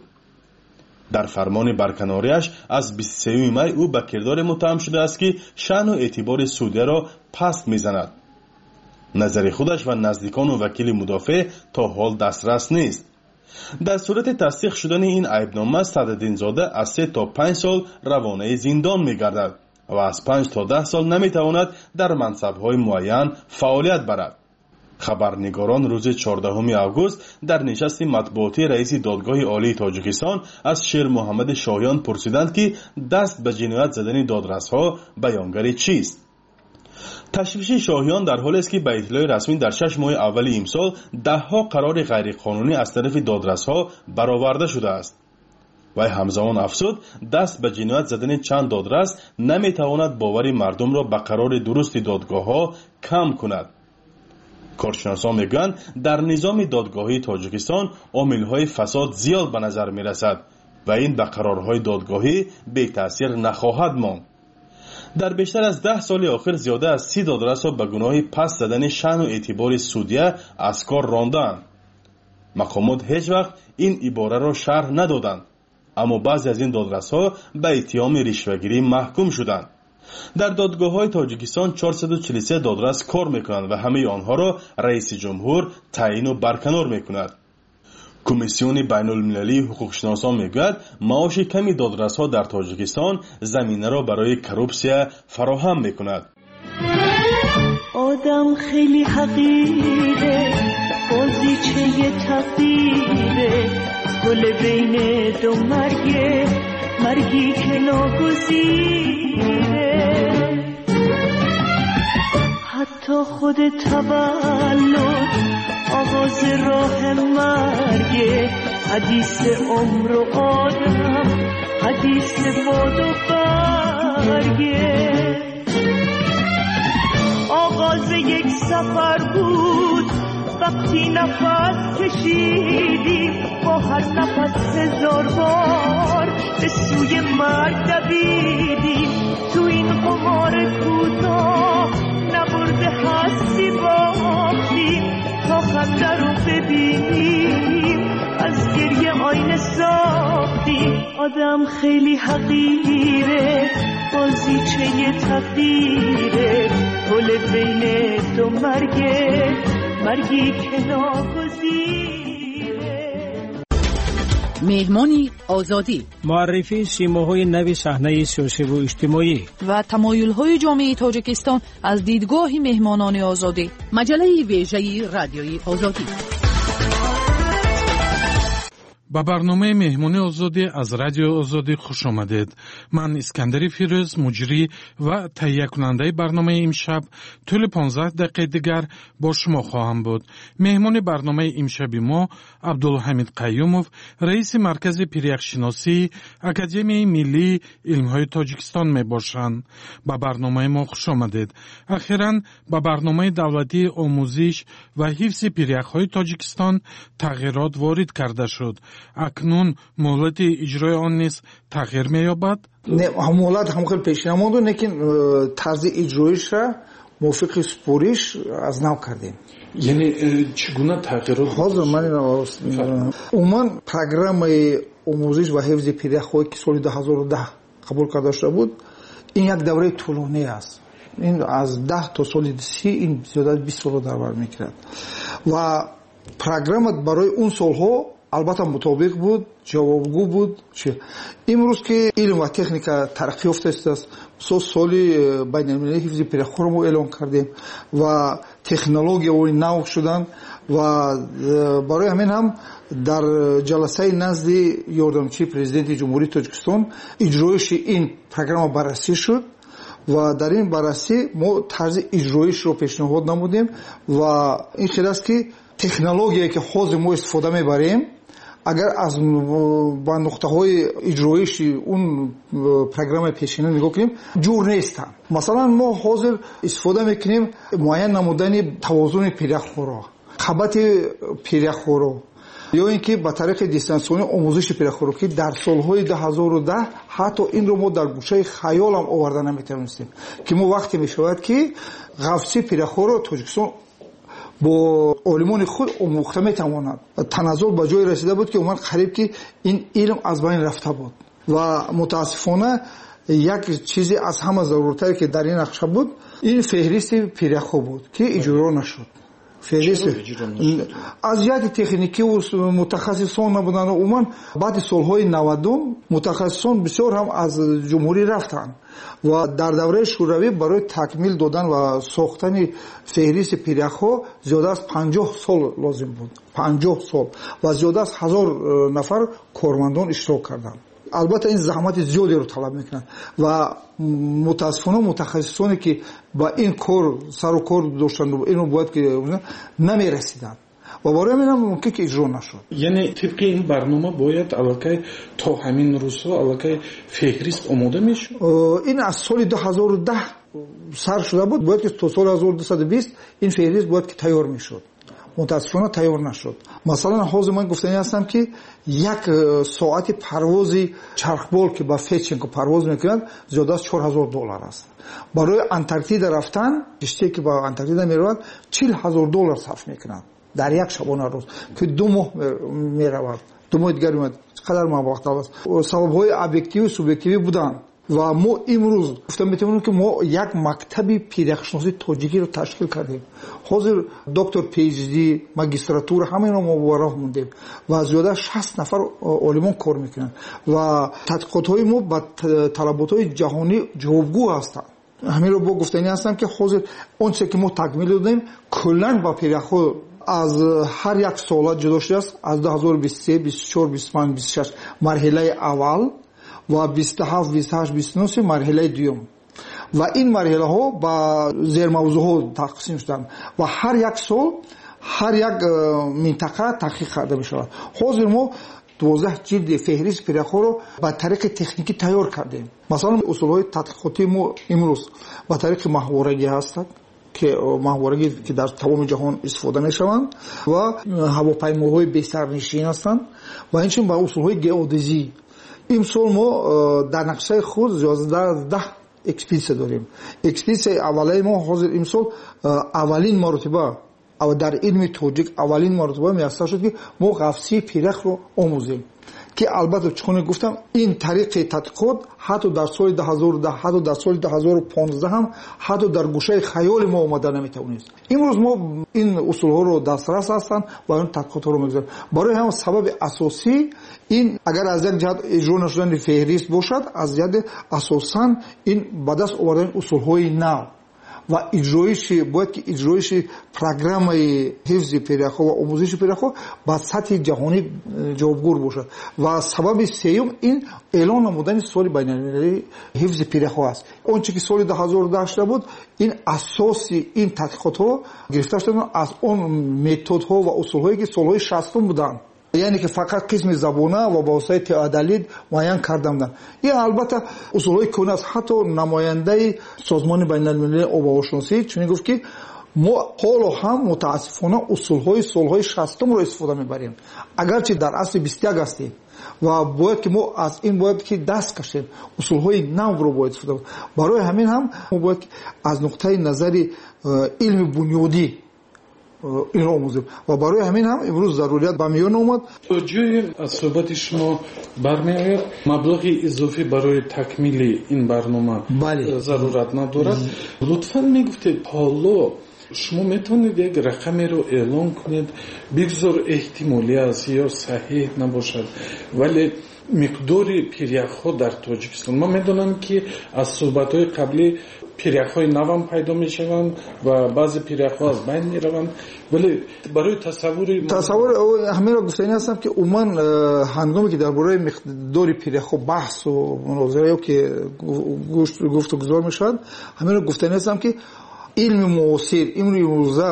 در فرمان برکناریش از بیست و سه می او به کردار متهم شده است که شأن و اعتبار سودیه را پست می‌زند. نظر خودش و نزدیکان و وکیل مدافع تا حال دسترس نیست. در صورت تصدیق شدن این عیبنامه صدرالدین‌زاده از سه تا پنج سال روانه زندان می‌گردد و از پنج تا ده سال نمی‌تواند در منصب‌های معین فعالیت برد. خبرنگاران روز چهاردهم آگوست در نشست مطبوعاتی رئیس دادگاه عالی تاجیکستان از شیر محمد شاهیان پرسیدند که دست به جنایت زدن دادرس‌ها بیانگر چیست؟ تشویش شاهیان در حالی است که به اطلاع رسمی در شش ماه اول امسال ده ها قرار غیرقانونی از طرف دادرس‌ها برآورده شده است. و همزمان افزود دست به جنایت زدن چند دادرس نمیتواند باور مردم را به قرار درست دادگاه‌ها کم کند. کارشناسان میگویند در نظام دادگاهی تاجیکستان عامل‌های فساد زیاد به نظر میرسد و این به قرارهای دادگاهی بی تاثیر نخواهد ماند. در بیشتر از ده سال آخر زیاده از سی دادرس را به گناه پس زدن شأن و اعتبار سودیه از کار راندند. مقامات هیچ وقت این عباره را شرح ندادند، اما بعضی از این دادرس ها به اتهام رشوه‌گیری محکوم شدند. در دادگاه های تاجیکستان چهارصد و چهل و سه دادرس کار میکنند و همه آنها را رئیس جمهور تعیین و برکنار میکند. کمیسیون بین المللی حقوقشناسان میگوید معاش کمی دادرس ها در تاجیکستان زمینه را برای کروپسیا فراهم میکند. آدم خیلی حقیره، بازیچه تقدیره، گل بین دو مرگه، مرگی که ناگزیره. حتی خود تولد آغاز راه مرگه، حدیث عمر و آدم، حدیث باد و برگه. آغاز یک سفر بود وقتی نفس کشیدیم، با هر نفس هزار بار به سوی مرگ دویدیم. تو این قمار کوتاه نبرده هستی باختیم، تا آینده رو ببینیم، از گریه آینه ساختیم. آدم خیلی حقیره، بازیچه تقدیره، پل بین دو مرگه، مرگی که ناگزیره. مهمانی آزادی، معرفی سیماهای نوی صحنه سیاسی و اجتماعی و تمایل‌های جامعه تاجیکستان از دیدگاه مهمانان آزادی. مجله ویژه رادیوی آزادی. با برنامه مهمانی آزادی از رادیو آزادی خوش آمدید. من اسکندر فیروز، مجری و تهیه کننده برنامه امشب، طول پانزده دقیقه دیگر با شما خواهم بود. مهمان برنامه امشب ما عبدالحمید قیوموف، رئیس مرکز پیریخشناسی اکادمی ملی علمهای تاجیکستان می باشند. با برنامه ما خوش آمدید. اخیراً با برنامه دولتی آموزش و حفظ پیریخهای تاجیکستان تغییرات وارد کرده شد. اکنون مهلت اجرای آن نیز تغییر می‌یابد؟ نه، مهلت هم خیلی پیش نمونده، لیکن طرز اجرایش را موافق سپوریش از نو کردیم. یعنی چگونه تغییرات؟ حاضر من عموما پروگرام آموزش و حفظ پیریخ‌های که سال دو هزار و ده قبول کرده شده بود، این یک دوره طولانی است. این از ده تا سال سی، این زیاده از بیست سال در بر می‌گیرد و پروگرام برای اون سالها البته مطابق بود، جوابگو بود. چه امروز که علم و تکنیک ترقی یافته است، سه سال بین المللی حفظ پیریخ‌ها رو اعلان کردیم و تکنولوژی و نو شدن و برای همین هم در جلسه نزد یاردمچی پرزیدنت جمهوری تاجیکستان اجرایش این پروگرام بررسی شد و در این بررسی ما طرز اجرایش رو پیشنهاد نمودیم و این خیلی است که تکنولوژی که خود ما استفاده میبریم اگر از با نقطه های اجرایش اون پروگرام پیشینه نگاه کنیم جور نیستن. مثلا ما حاضر استفاده میکنیم معین نمودن توازن پیریخ‌ها را، خبط پیریخ‌ها را، یا اینکه با طریق دیستانسیونی آموزش پیریخ‌ها را که در سالهای دو هزار و ده حتی این رو ما در گوشه خیال هم آورده نمیتونستیم که ما وقتی میشود که غفصی پیریخ‌ها را تاجیکستان با علمان خود آموخته میتواند. تنزل به جای رسیده بود که اومد قریب که این علم از بین رفته بود و متاسفانه یک چیزی از همه ضرورتری که در این نقشه بود این فهرست پیریخ‌ها بود که اجرا نشد. فهرست از جهت تکنیکی و متخصصان نبودن عموما بعد سالهای نود متخصصان بسیار هم از جمهوری رفتن و در دوره شوروی برای تکمیل دادن و ساختن فهرست پیریخ‌ها زیاده از پنجاه سال لازم بود. پنجاه سال و زیاده از هزار نفر کارمندان اشتراک کردند. البته این زحمت زیادی رو طلب میکنن و متاسفانه متخصصانی که با این کار سر و کار داشتن اینو باید که نمیرسیدن و برای من هم ممکن که اجرا نشد. یعنی طبق این برنامه باید علاقه تا همین روزها علاقه فهرست آماده میشه؟ این از سال دو هزار و ده سر شده بود، باید که تا سال هزار و دویست و بیست این فهرست باید که تیار میشد. متاسفانه تیار نشد. مثلا حاضر من گفتنی هستم که یک ساعت پرواز چرخبال که با فیچینگ پرواز میکنند زیاده از چهار هزار دلار است. برای انتارکتیدا رفتن کشتی که با انتارکتیدا میرود چهل هزار دلار صرف میکنند در یک شبانه روز که دو ماه میرود. دو ماه دیگر میاد. چقدر مبلغ است. سبب‌های ابجکتیو و سوبجکتیو بودن و ما امروز گفتم میتونیم که ما یک مکتب پیریخ‌شناسی تاجیکی رو تشکیل کردیم. حاضر دکتر پی اچ دی ماجستراتور همین رو ما راه موندیم و زیاده شصت نفر علمان کار میکنن و تحقیقات‌های ما با طلبات‌های جهانی جوابگو هستند. همین رو با گفتنی هستم که حاضر اون چه که ما تکمیل دادیم کلاً با پیریخ‌ها از هر یک سالات جدا شده است. از دو هزار و بیست و سه، بیست و چهار، بیست و پنج، بیست و شش مرحله اول و بیست و هفت، بیست و هشت، بیست و نه مرحله دوم و این مرحله ها با زیر موضوع ها تقسیم شدن و هر یک سال هر یک منطقه تحقیق کرده می شود. حاضر ما دوازده جلد فهرست پیریخ‌ها رو با طریق تکنیکی تیار کردیم. مثلا اصول های تحقیقاتی ما امروز با طریق محورگی هستند که محورگی که در تمام جهان استفاده می شوند و هواپیماهای بی سرنشین هستند و اینچنین با اصول های گئودزی. امسال ما در نقشه خود زیاده از ده اکسپیدیسیون داریم. اکسپیدیسیون اولیه ما حاضر امسال اولین مرتبه дар илми тоҷик аввалин маротиба муяссар шуд ки мо ғафсии пирахро омӯзем ки албатта чуне гуфтам ин тариқи тадқиқот ҳатто дар соли дуҳазору даҳ ҳатто дар соли дуҳазору понздаҳ ҳам ҳатто дар гӯшаи хаёли мо омада наметавонист. имрӯз мо ин усулҳоро дастрас ҳастанд ва он тадқиқотҳоро мегузарем. барои ҳамон сабаби асосӣ ин агар аз як ҷиҳат иҷро нашудани феҳрист бошад, аз ҷиҳати асосан ин ба даст овардани усулҳои нав ва иҷроиши бояд ки иҷроиши программаи ҳифзи пирахҳо ва омӯзиши пирахҳо ба сатҳи ҷаҳонӣ ҷавобгур бошад. ва сабаби сеюм ин эълон намудани соли байналмилалии ҳифзи пирахҳо аст. он чӣ ки соли дуҳазору даҳ шуда буд, ин асоси ин тадқиқотҳо гирифта шуда аз он методҳо ва усулҳое ки солҳои шастум буданд, яъне ки фақат қисми забона ва ба воситаи теодалид муайян карда буданд. ин албатта усулҳои кӯҳна аст. ҳатто намояндаи созмони байналмилалии обҳавошиносӣ чунин гуфт ки мо ҳоло ҳам мутаассифона усулҳои солҳои шастумро истифода мебарем, агарчи дар асри бисту як ҳастем ва бояд ки мо аз ин бояд ки даст кашем, усулҳои навро бояд истифода барем. барои ҳамин ҳам мо бояд аз нуқтаи назари илми бунёдӣ инро омӯзем ва барои ҳамин ҳам имрӯз зарурият ба миён омад. ҷои аз суҳбати шумо бармеояд маблағи изофӣ барои такмили ин барнома зарурат надорад. лутфан мегуфтед ҳоло шумо метавонед як рақамеро эълон кунед, бигзор эҳтимолӣ аст ё саҳеҳ набошад, вале миқдори пиряхҳо дар Тоҷикистон, ман медонам ки аз суҳбатҳои қаблӣ пиряхҳои навам пайдо мешаванд ва баъзе пиряхҳо аз байн мераванд, вале барои тасаввури тасаввур ҳамеро гуфтанӣ ҳастам ки умуман ҳангоме ки дар бораи миқдори пиряхҳо баҳсу мунозира ё ки гуфту гузор мешавад, ҳамеро гуфтанӣ ҳастам ки илми муосир, илми имрӯза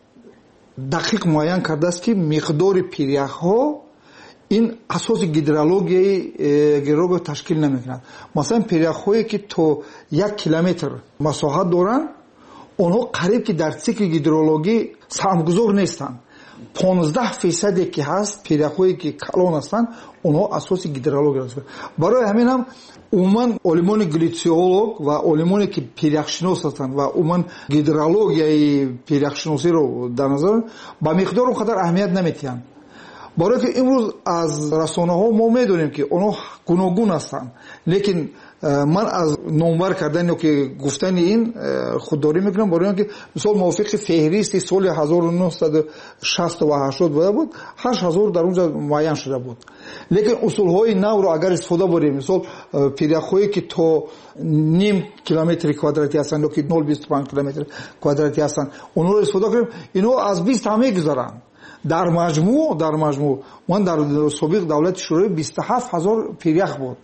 дақиқ муайян кардааст ки миқдори пиряхҳо ин асоси гидрологияи гидрология ташкил намекунад. масалан пиряхҳое ки то як километр масоҳат доранд, онҳо қариб ки дар цикли гидрологӣ саҳмгузор нестанд. понздаҳ фисаде ки ҳаст пиряхҳое ки калон ҳастанд, онҳо асоси гидрология ҳастанд. барои ҳамин ҳам умуман олимони глитсиолог ва олимоне ки пиряхшинос ҳастанд ва умуман гидрологияи пиряхшиносиро дар назар ба миқдор он қадар аҳамият наметиҳанд. барое ки имрӯз аз расонаҳо мо медонем ки онҳо гуногун ҳастанд, лекин ман аз номбар кардани ё ки гуфтани ин худдорӣ мекунам, барои он ки мисол мувофиқи феҳристи соли ҳазору нуҳсаду шасту ва ҳаштод буда буд, ҳашт ҳазор дар онҷа муайян шуда буд. лекин усулҳои навро агар истифода барем, мисол пиряхҳое ки то ним километри квадрати ҳастанд ё ки нол бисту панҷ километри квадрати ҳастанд, онҳоро истифода кунем, инҳо аз бист ҳам мегузаранд. дар маҷмӯъ дар маҷмӯъ ман дар собиқ давлати шӯроӣ бисту ҳафт ҳазор пирях буд.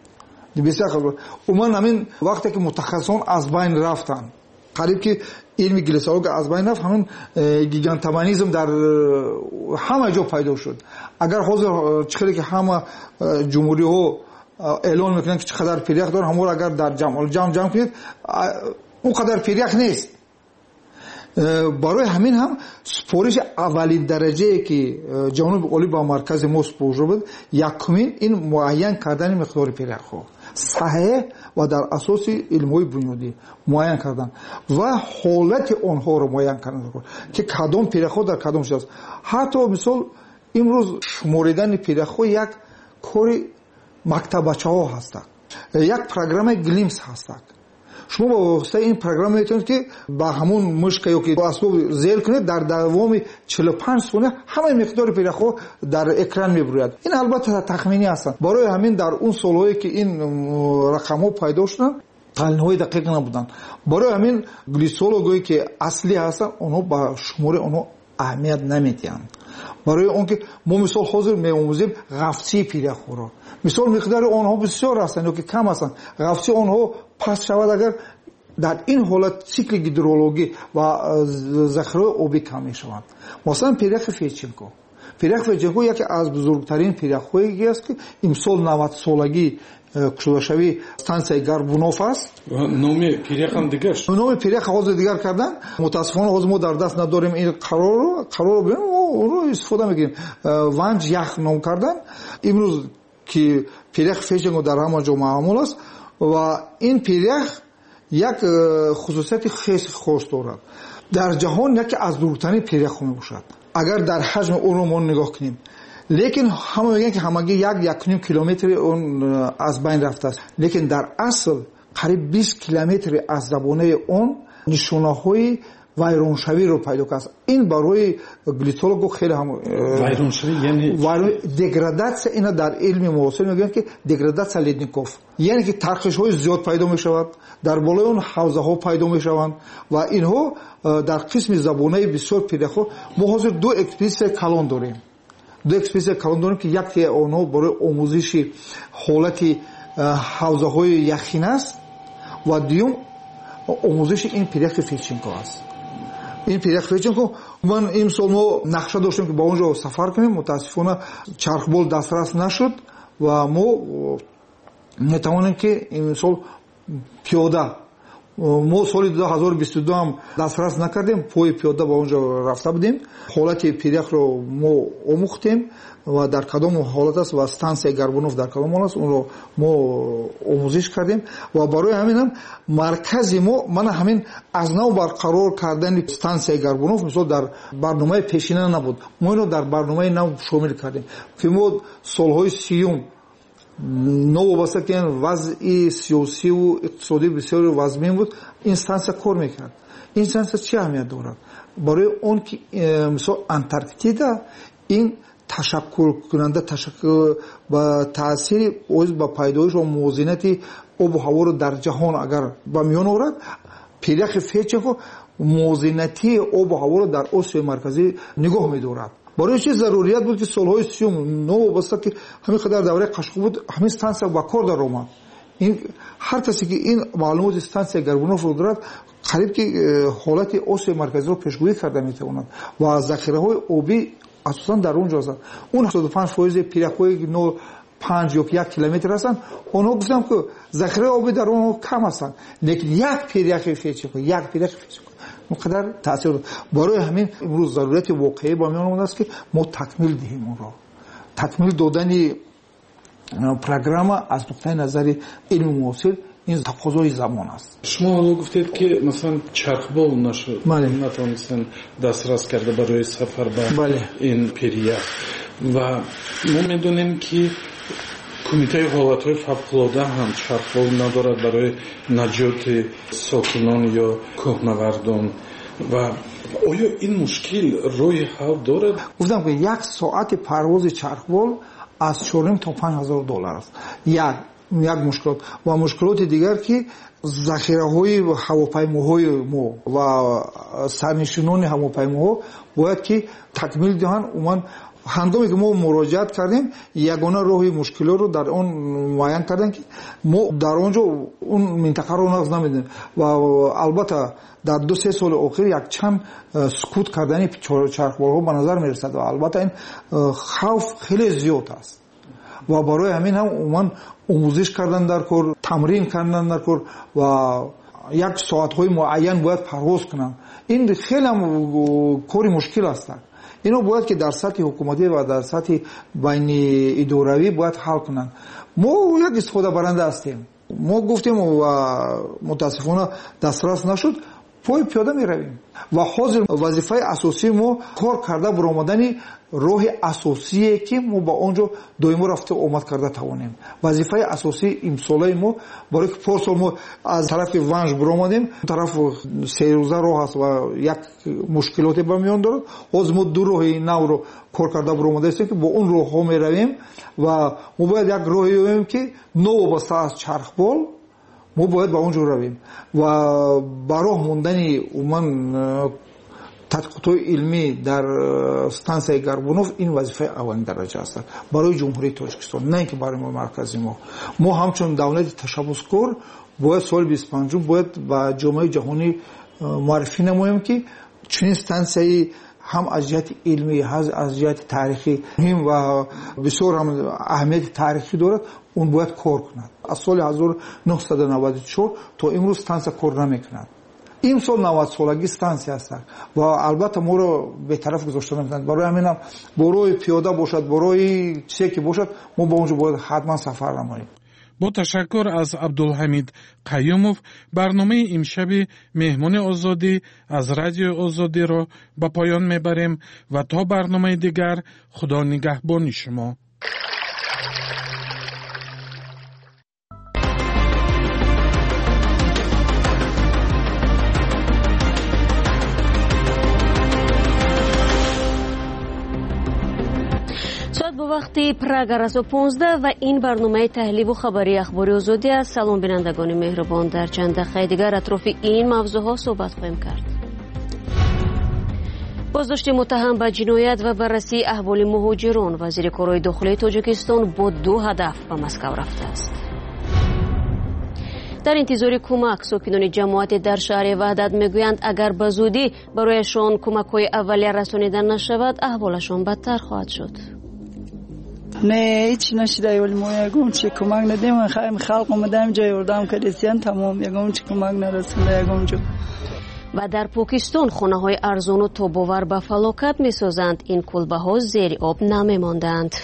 умуман ҳамин вақте ки мутахассисон аз байн рафтанд, қариб ки илми глисология аз байн рафт, ҳамин гигантоманизм дар ҳама ҷо пайдо шуд. агар ҳозир чӣ хеле ки ҳама ҷумҳуриҳо эълон мекунанд ки чӣ қадар пирях доранд, ҳамаро агар дар ҷамъ ҷамъ кунед, он қадар пирях нест. барои ҳамин ҳам супориши аввалин дараҷае ки ҷаноби оли ба маркази мо супоришда буд, якумин ин муайян кардани миқдори пиряхҳо саҳеҳ ва дар асоси илмҳои бунёдӣ муайян кардан ва ҳолати онҳоро муайян кардан ки кадом пиряхҳо дар кадом ҷо аст. ҳатто мисол имрӯз шуморидани пиряхҳо як кори мактабачаҳо ҳастад, як программаи глимс ҳастад. шумо ба воситаи ин программа метавонед ки ба ҳамон мушка ё ки асбоб зер кунед, дар давоми чилу панҷ сония ҳамаи миқдори пиряхҳо дар экран мебурӯяд. ин албатта тахминӣ ҳастанд. барои ҳамин дар он солҳое ки ин рақамҳо пайдо шуданд, таҳлилҳои дақиқ набуданд. барои ҳамин глисологое ки аслӣ ҳастанд, онҳо ба шумори онҳо аҳамият наметиҳанд. барои он ки мо мисол ҳозир меомӯзем ғафсии пиряхҳоро, мисол миқдори онҳо бисёр ҳастанд ё ки кам ҳастанд. ғафсии онҳо паст шавад агар дар ин ҳолат цикли гидрологӣ ва захираҳои обӣ кам мешаванд. масалан пиряхи феченко пиряхи феченко яке аз бузургтарин пиряхҳое аст ки имсол навадцолагӣ кушодашавӣ стансияи Гарбунов аст. номи пиряхам дигар шуд. номи пиряха ҳозир дигар кардан. мутаассифона ҳозир мо дар даст надорем ин қарорро қарорро бинем онро истифода мегирем. ванҷ ях ном кардан. имрӯз ки пиряхи феченко дар ҳама ҷо маъмул аст ва ин пирях як хусусияти хеси хос дорад. дар ҷаҳон яке аз дуртарин пиряхҳо мебошад. агар дар ҳаҷми онро мо нигоҳ кунем, лекин ҳама мегӯянд ки ҳамагӣ як якуним километри он аз байн рафтааст, лекин дар асл қариб бист километри аз забонаи он нишонаҳои вайроншавиро пайдо кард. ин барои глитолого хеле ҳам вайроншавӣ яъне деградатсия. ина дар илми муосир мегӯянд ки деградатсия ледников, яъне ки тарқишҳои зиёд пайдо мешавад, дар болои он ҳавзаҳо пайдо мешаванд ва инҳо дар қисми забонаи бисёр пиряхҳо. мо ҳозир ду экспедитсияи калон дорем. ду экспедитсияи калон дорем ки яке онҳо барои омӯзиши ҳолати ҳавзаҳои яхин аст ва дуюм омӯзиши ин пиряхи феченко аст. ин пиряхи феченко ман имсол мо нақша доштем ки ба он ҷо сафар кунем, мутаассифона чархбол дастрас нашуд ва мо метавонем ки имсол пиёда, мо соли ду ҳазору бисту ду ҳам дастрас накардем, пои пиёда ба он ҷо рафта будем, ҳолати пиряхро мо омӯхтем ва дар кадом ҳолат аст ва стансияи Гарбунов дар кадом ҳолат аст, онро мо омӯзиш кардем ва барои ҳамин ҳам маркази мо мана ҳамин аз нав барқарор кардани стансияи Гарбунов мисол дар барномаи пешина набуд, мо инро дар барномаи нав шомил кардем ки мо солҳои сиюм новобаста ки вазъи сиёсиву иқтисодӣ бисёр вазмин буд, ин стансия кор мекард. ин стансия чӣ аҳамият дорад? барои он ки мисол Антарктида ин ташаккулкунанда ташаккул ба таъсири оиз ба пайдоиш ва мувозинати обу ҳаворо дар ҷаҳон агар ба миён орад, пиряхи феченко мувозинати обу ҳаворо дар Осиёи марказӣ нигоҳ медорад. барои чи зарурият буд ки солҳои сиюм новобаста ки ҳамин қадар давраи қашқо буд, ҳамин стансия ба кор даромад. ин ҳар касе ки ин маълумоти стансияи Гарбуновро дорад, қариб ки ҳолати Осиёи марказиро пешгӯӣ карда метавонад ва захираҳои обӣ асосан дар он ҷо ҳастанд. он ҳаштоду панҷ фоизи пиряхҳои панҷ ё як километр ҳастанд, онҳо гуфтам ки захираҳои обӣ дар онҳо кам ҳастанд, лекин як пиряхи феченко як пиряхи феченко муқадар таъсир дорад. барои ҳамин имрӯз зарурияти воқеӣ ба миён омадааст ки мо такмил диҳем онро. такмил додани программа аз нуқтаи назари илми муосир ин тақозои замон аст. шумо ҳоло гуфтед ки масалан чархбол нашуд, натавонистанд дастрас карда барои сафар ба ин пирях ва мо медонем ки кумитаи ҳолатҳои фавқулода ҳам чархбол надорад барои наҷоти сокинон ё кӯҳнавардон. ва оё ин мушкил роҳи ҳал дорад? гуфтам ки як соати парвози чархбол аз чорним то панҷ ҳазор доллар аст. як як мушкилот ва мушкилоти дигар ки захираҳои ҳавопаймоҳои мо ва сарнишинони ҳавопаймоҳо бояд ки такмил диҳанд. уман ҳангоме ки мо муроҷиат кардем, ягона роҳи мушкилотро дар он муайян кардем ки мо дар он ҷо он минтақаро нағз намедем ва албатта дар ду се соли охир якчанд сукут кардани чархболҳо ба назар мерасад ва албатта ин хавф хеле зиёд аст ва барои ҳамин ҳам умуман омӯзиш кардан дар кор, тамрин кардан дар кор ва як соатҳои муайян бояд парвоз кунанд. ин хеле кори мушкил аст. ино бояд ки дар сатҳи ҳукуматӣ ва дар сатҳи байни идоравӣ бояд ҳал кунанд. мо як истифодабаранда ҳастем. мо гуфтем ва мутаассифона дастрас нашуд, пои пиёда меравем ва ҳозир вазифаи асосии мо кор карда баромадани роҳи асосие ки мо ба он ҷо доимо рафта омад карда тавонем. вазифаи асосии имсолаи мо барои ки порсол мо аз тарафи Ванж биромадем, тараф серӯза роҳ аст ва як мушкилоте ба миён дорад. ҳозир мо ду роҳи навро кор карда биромадаистем ки бо он роҳҳо меравем ва мо бояд як роҳе ёбем ки новобаста аз чархбол мо бояд ба он ҷо равем ва ба роҳ мондани уман тадқиқотҳои илмӣ дар стансияи Гарбунов ин вазифаи аввалин дараҷа аст барои ҷумҳурии Тоҷикистон, на ин ки барои маркази мо. мо ҳамчун давлати ташаббускор бояд соли бисту панҷум бояд ба ҷомеаи ҷаҳонӣ муаррифӣ намоем ки чунин стансияи ҳам аз ҷиҳати илмӣ, ҳам аз ҷиҳати таърихӣ муҳим ва бисёр ҳам аҳамияти таърихӣ дорад, он бояд кор кунад. аз соли ҳазору нуҳсаду наваду чор то имрӯз стансия кор намекунад. имсол навадсолаги стансия аст ва албатта моро бетараф гузошта наметавонад. барои ҳаминам бо роҳи пиёда бошад, бо роҳи чизе ки бошад, мо ба он ҷо бояд ҳатман сафар намоем. با تشکر از عبدالحمید قیومов برنامه امشب مهمان آزادی از رادیو آزادی را به پایان میبریم و تا برنامه دیگر خدا نگهبان شما. وقتی پراگراسو پانزده و این برنامه تحلیل و خبری اخباری آزادی است. سلام بینندگان مهربان، در چند دقیقه دیگر اطراف این موضوعها صحبت خواهیم کرد. بازداشت متهم به جنایت و بررسی احوال مهاجران، وزیر کارهای داخلی تاجیکستان با دو هدف به مسکو رفته است. در انتظار کمک، ساکنان جماعت در شهر وحدت میگویند اگر به زودی برایشان کمک‌های اولیه رسانیده نشود احوالشان بدتر خواهد شد. نه هیچ نشده، ولی ما یکم چی کمک ندیم. خیلی خلق اومدیم جای اردام کردیم تمام یکم چی کمک نرسونده یکم جو. و در پاکستان خانه های ارزان و تاباور به فلاکت می سازند. این کلبه ها زیر آب نمی ماندند.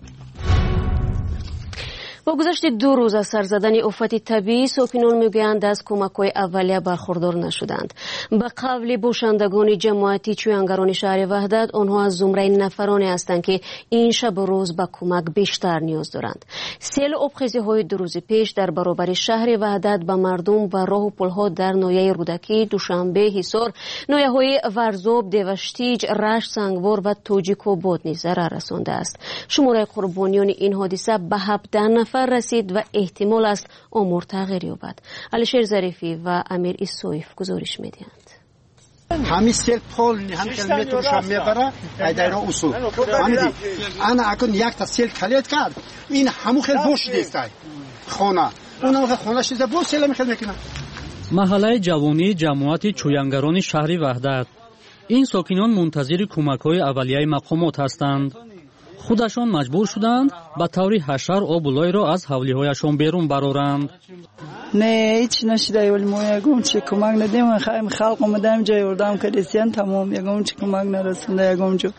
با گذشت دو روز از سر زدن آفت طبیعی، ساکنان میگویند از کمک‌های اولیه برخوردار نشدند. به قول باشندگان جماعتی چویانگران شهر وحدت، آنها از زمره نفرانی هستند که این شب و روز به کمک بیشتر نیاز دارند. سیل آبخیزی‌های دو روز پیش در برابر شهر وحدت به مردم و راه و پل‌ها در ناحیه رودکی، دوشنبه، حصار، ناحیه‌های ورزاب، دیوشتیج، رشت، سنگوار و توجیک‌آباد نیز ضرر رسانده است. شماره قربانیان این حادثه به هفده نفر رسید و احتمال است امور تغییر یابد. علیشیر ظریفی و امیر ایسویف گزارش میدهند. همین سیل پول هم کیلومترش هم میبره ایدای اصول همین انا اکن یک تا سیل کلیت کرد این همو خیلی بوش دیست خانه اونم خانه شده بوش سیل میخواد میکنه. محله جوانی جماعت چویانگران شهر وحدت، این ساکنان منتظر کمک‌های اولیه مقامات هستند. خودشان مجبور شدند به طور حشر آبولای را از حولی‌هایشان بیرون برارند. نه هیچ نشده، ولی ما یکم چی کمک ندیم. خیلی خلق اومدیم جای اردام کردیم تمام یکم چی کمک نرسونده یکم جو.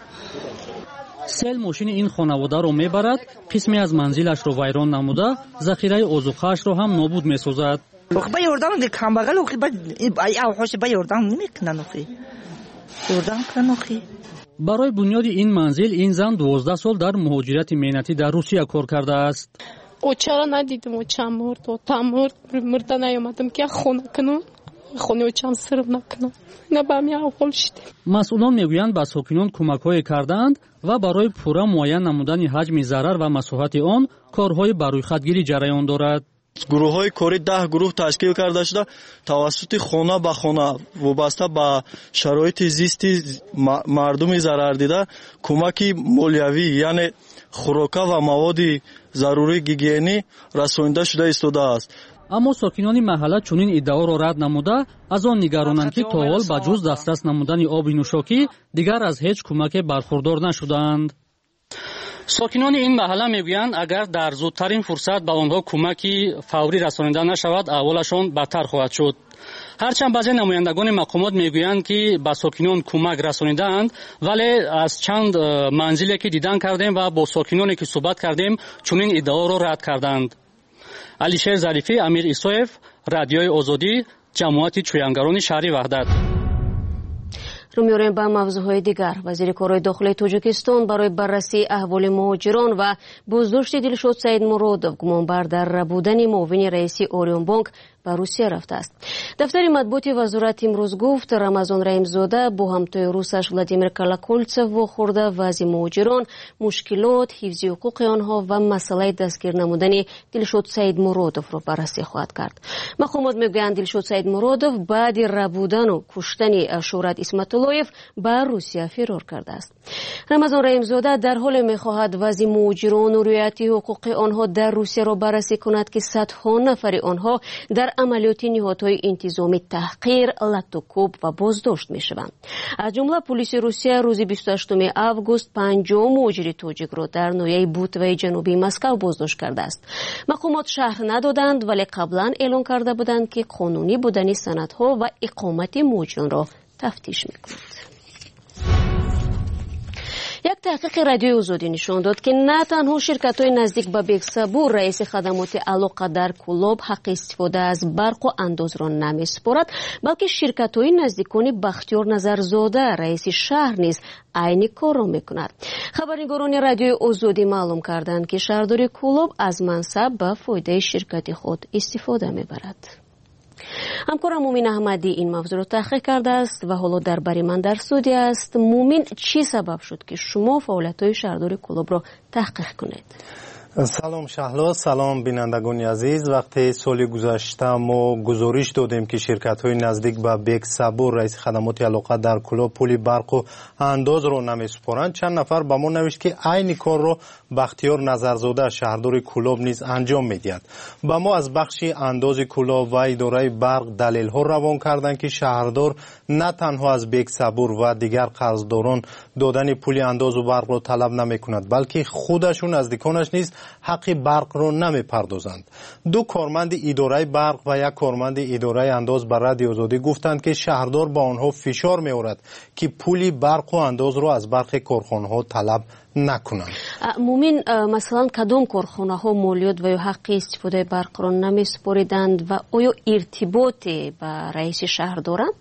سیل ماشین این خانواده را میبرد، قسمی از منزلش را ویران نموده، ذخیره آذوقه‌اش را هم نابود میسازد. با اردام دی کم بغل و با اوحش با اردام نمیکنن اخی اردام کنن اخی. برای بنیاد این منزل این زن دوازده سال در مهاجرت مهنتی در روسیه کار کرده است. او چرا ندیدم او چند مرد و تا مرد مرده نیامدم که خونه کنم خونه او چند سرم نکنم نه به همین احوال شدیم. مسئولان میگویند به ساکنان کمک‌های کردند و برای پورا معین نمودن حجم ضرر و مساحت آن کارهای بروی خودگیری جریان دارد. گروه های کاری ده گروه تشکیل کرده شده توسط خانه به خانه وابسته به شرایط زیستی مردم ضرر دیده کمک مالیوی یعنی خوراک و مواد ضروری گیگینی رسانیده شده ایستاده است. اما ساکنان محله چنین ادعا را رد نموده از آن نگرانند که تا حال به جز دسترس نمودن آب نوشاکی دیگر از هیچ کمک برخوردار نشدند. ساکنان این محله میگویند اگر در زودترین فرصت به آنها کمکی فوری رسانیده نشود احوالشان بدتر خواهد شد. هرچند بعضی نمایندگان مقامات میگویند که به ساکنان کمک رسانیدند، ولی از چند منزلی که دیدن کردیم و با ساکنانی که صحبت کردیم چنین ادعا را رد کردند. علیشیر ظریفی، امیر ایسویف، رادیوی آزادی، جماعت چویانگران شهر وحدت. رو میاریم به موضوعهای دیگر. وزیر کارهای داخلی تاجیکستان برای بررسی احوال مهاجران و بازداشت دلشاد سعید مرادوف گمانبر در بودن معاون رئیس آریان بانک به روسیه رفته است. دفتر مطبوعات وزارت امروز گفت رمضان رحیمزاده با همتای روسش ولادیمیر کالاکولتسف واخورده وضع مهاجران، مشکلات، حفظ حقوق آنها و مسئله دستگیر نمودن دلشاد سعید مرادوف را بررسی خواهد کرد. مقامات میگویند دلشاد سعید مرادوف بعد ربودن و کشتن شهرت اسمت اللهیف به روسیه فرار کرده است. رمضان رحیمزاده در حال میخواهد وضع مهاجران و رعایت حقوق آنها در روسیه را بررسی کند که صدها نفر آنها در عملیات نهادهای انتظامی تحقیر، لطو کوب و بازداشت میشوند. از جمله پلیس روسیه روز بیست و هشتم آگوست پنجاه مهاجر تاجیک را در ناحیه بوتوای جنوبی مسکو بازداشت کرده است. مقامات شهر ندادند ولی قبلا اعلان کرده بودند که قانونی بودن سندها و اقامت مهاجران را تفتیش میکنند. یک تحقیق رادیوی آزادی نشان داد که نه تنها شرکت‌های نزدیک به بکسابور رئیس خدمات علاقه در کلوب حق استفاده از برق و انداز را نمی‌سپارد، بلکه شرکت‌های نزدیکان بختیار نظرزاده رئیس شهر نیز عین کار را می‌کند. خبرنگاران رادیوی آزادی معلوم کردند که شهرداری کلوب از منصب به فایده شرکت خود استفاده می‌برد. همکارم مومین احمدی این موضوع را تحقیق کرده است و حالا در بری من در استودیو است. مومین، چی سبب شد که شما فعالیت‌های شهرداری کلوب را تحقیق کنید؟ سلام شهلا، سلام بینندگان عزیز. وقتی سال گذشته ما گزارش دادیم که شرکت‌های نزدیک به بکسابور رئیس خدمات علاقه در کلوب پول برق و انداز را نمی‌سپارند، چند نفر به ما نوشت که عین کار را بختیار نظرزاده شهردار کلوب نیز انجام می‌دهد. به ما از بخش انداز کلوب و اداره برق دلیل‌ها روان کردند که شهردار نه تنها از بکسابور و دیگر قرضداران دادن پول انداز و برق را طلب نمی‌کند، بلکه خودشون نزدیکانش نیز حق برق را نمی‌پردازند. دو کارمند اداره برق و یک کارمند اداره انداز بر رادیو آزادی گفتند که شهردار با آنها فشار می‌آورد که پول برق و انداز را از برخی کارخانه‌ها طلب نکنند. مومین، مثلا کدام کارخانه‌ها مالیات و یا حق استفاده برق را نمی‌سپاریدند و آیا ارتباطی با رئیس شهر دارند؟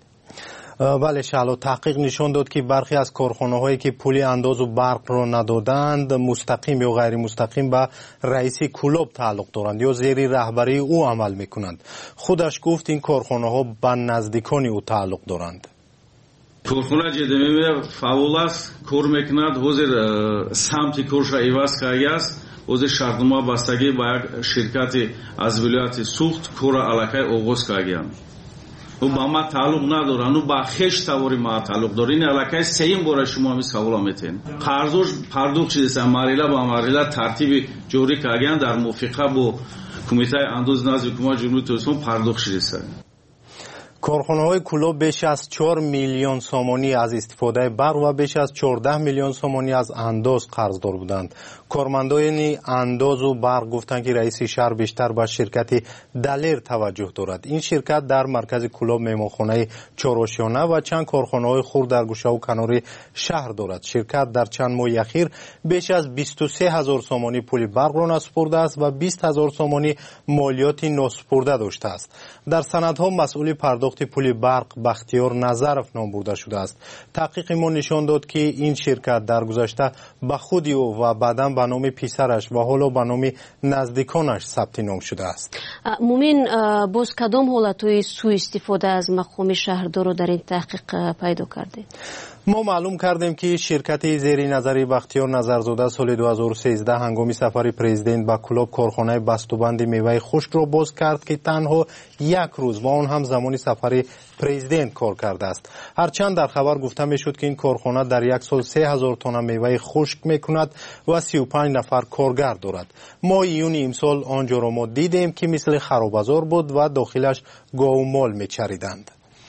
بله شهلا، تحقیق نشان داد که برخی از کارخانه‌هایی که پول انداز و برق را ندادند مستقیم یا غیر مستقیم به رئیس کلوب تعلق دارند یا زیر رهبری او عمل می‌کنند. خودش گفت این کارخانه‌ها به نزدیکان او تعلق دارند. کارخانه جدیمی فعال است، کار می‌کند، حاضر سمت کارش ایواز کرده است. حاضر شرطنامه بستگی با یک شرکت از ولایت سوخت کار علاقه آغاز کرده است. و با ما تعلق ندارن و با خش تواری ما تعلق داره. این علاقه سیم باره شما می سوال میتین قرضش پرداخت شده مریله با مریله ترتیب جوری کردن در موافقه با کمیته انداز نزد حکومت جمهوری اسلامی پرداخت شده. کارخانه‌های کلوب بیش از چهار میلیون سومانی از استفاده برق و بیش از چهارده میلیون سومانی از انداز قرضدار بودند. کارمندان انداز و برق گفتند که رئیس شهر بیشتر به شرکت دلیر توجه دارد. این شرکت در مرکز کلوب مهمانخانه چهارآشیانه و چند کارخانه‌های خرد در گوشه و کنار شهر دارد. شرکت در چند ماه اخیر بیش از بیست و سه هزار سومانی پول برق را نسپرده است و بیست هزار سومانی مالیات ناسپرده داشته است. در سندها مسئول پرداخت پول برق بختیار نظرف نام برده شده است. تحقیق ما نشان داد که این شرکت در گذشته به خود او و بعداً به نام پسرش و حالا به نام نزدیکانش ثبت نام شده است. مومین، باز کدام حالت‌های سوء استفاده از مقام شهردار رو در این تحقیق پیدا کردید؟ ما معلوم کردیم که شرکت زیر نظری بختیار نظرزاده سال دو هزار و سیزده هنگام سفر پرزیدنت به کلوب کارخانه بسته‌بند میوه خشک را باز کرد که تنها یک روز و آن هم زمان سفر پرزیدنت کار کرده است. هرچند در خبر گفته میشد که این کارخانه در یک سال سه هزار تن میوه خشک میکند و سی و پنج نفر کارگر دارد. ما ایون امسال آنجا را ما دیدیم که مثل خرابازار بود و داخلش گاو و مال میچریدند.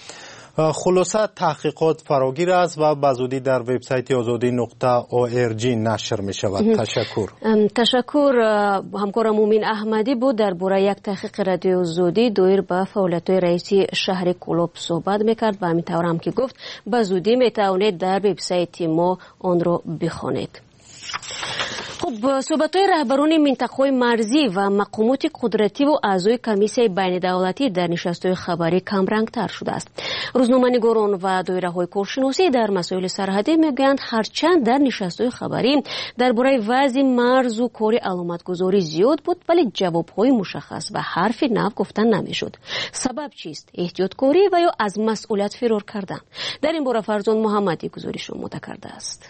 خلاصه تحقیقات فراگیر است و بزودی در وبسایت آزادی نقطه او ار جی نشر می شود. تشکر. تشکر. همکار مومین احمدی بود درباره یک تحقیق رادیو آزادی دایر به فعالیت‌های رئیس شهر کلوب صحبت میکرد و همینطور هم که گفت بزودی می توانید در وبسایت ما آن را بخوانید. خب، صحبت‌های رهبران منطقه‌های مرزی و مقامات قدرتی و اعضای کمیسیون بین دولتی در نشست‌های خبری کمرنگ‌تر شده است. روزنامه‌نگاران و دایره‌های کارشناسی در مسائل سرحدی میگویند هرچند در نشست‌های خبری درباره وضع مرز و کار علامتگذاری زیاد بود، ولی جواب‌های مشخص و حرفی نو گفتن نمی‌شد. سبب چیست؟ احتیاطکاری و یا از مسئولیت فرار کردن؟ در این باره فرزان محمدی گزارش را آماده کرده است.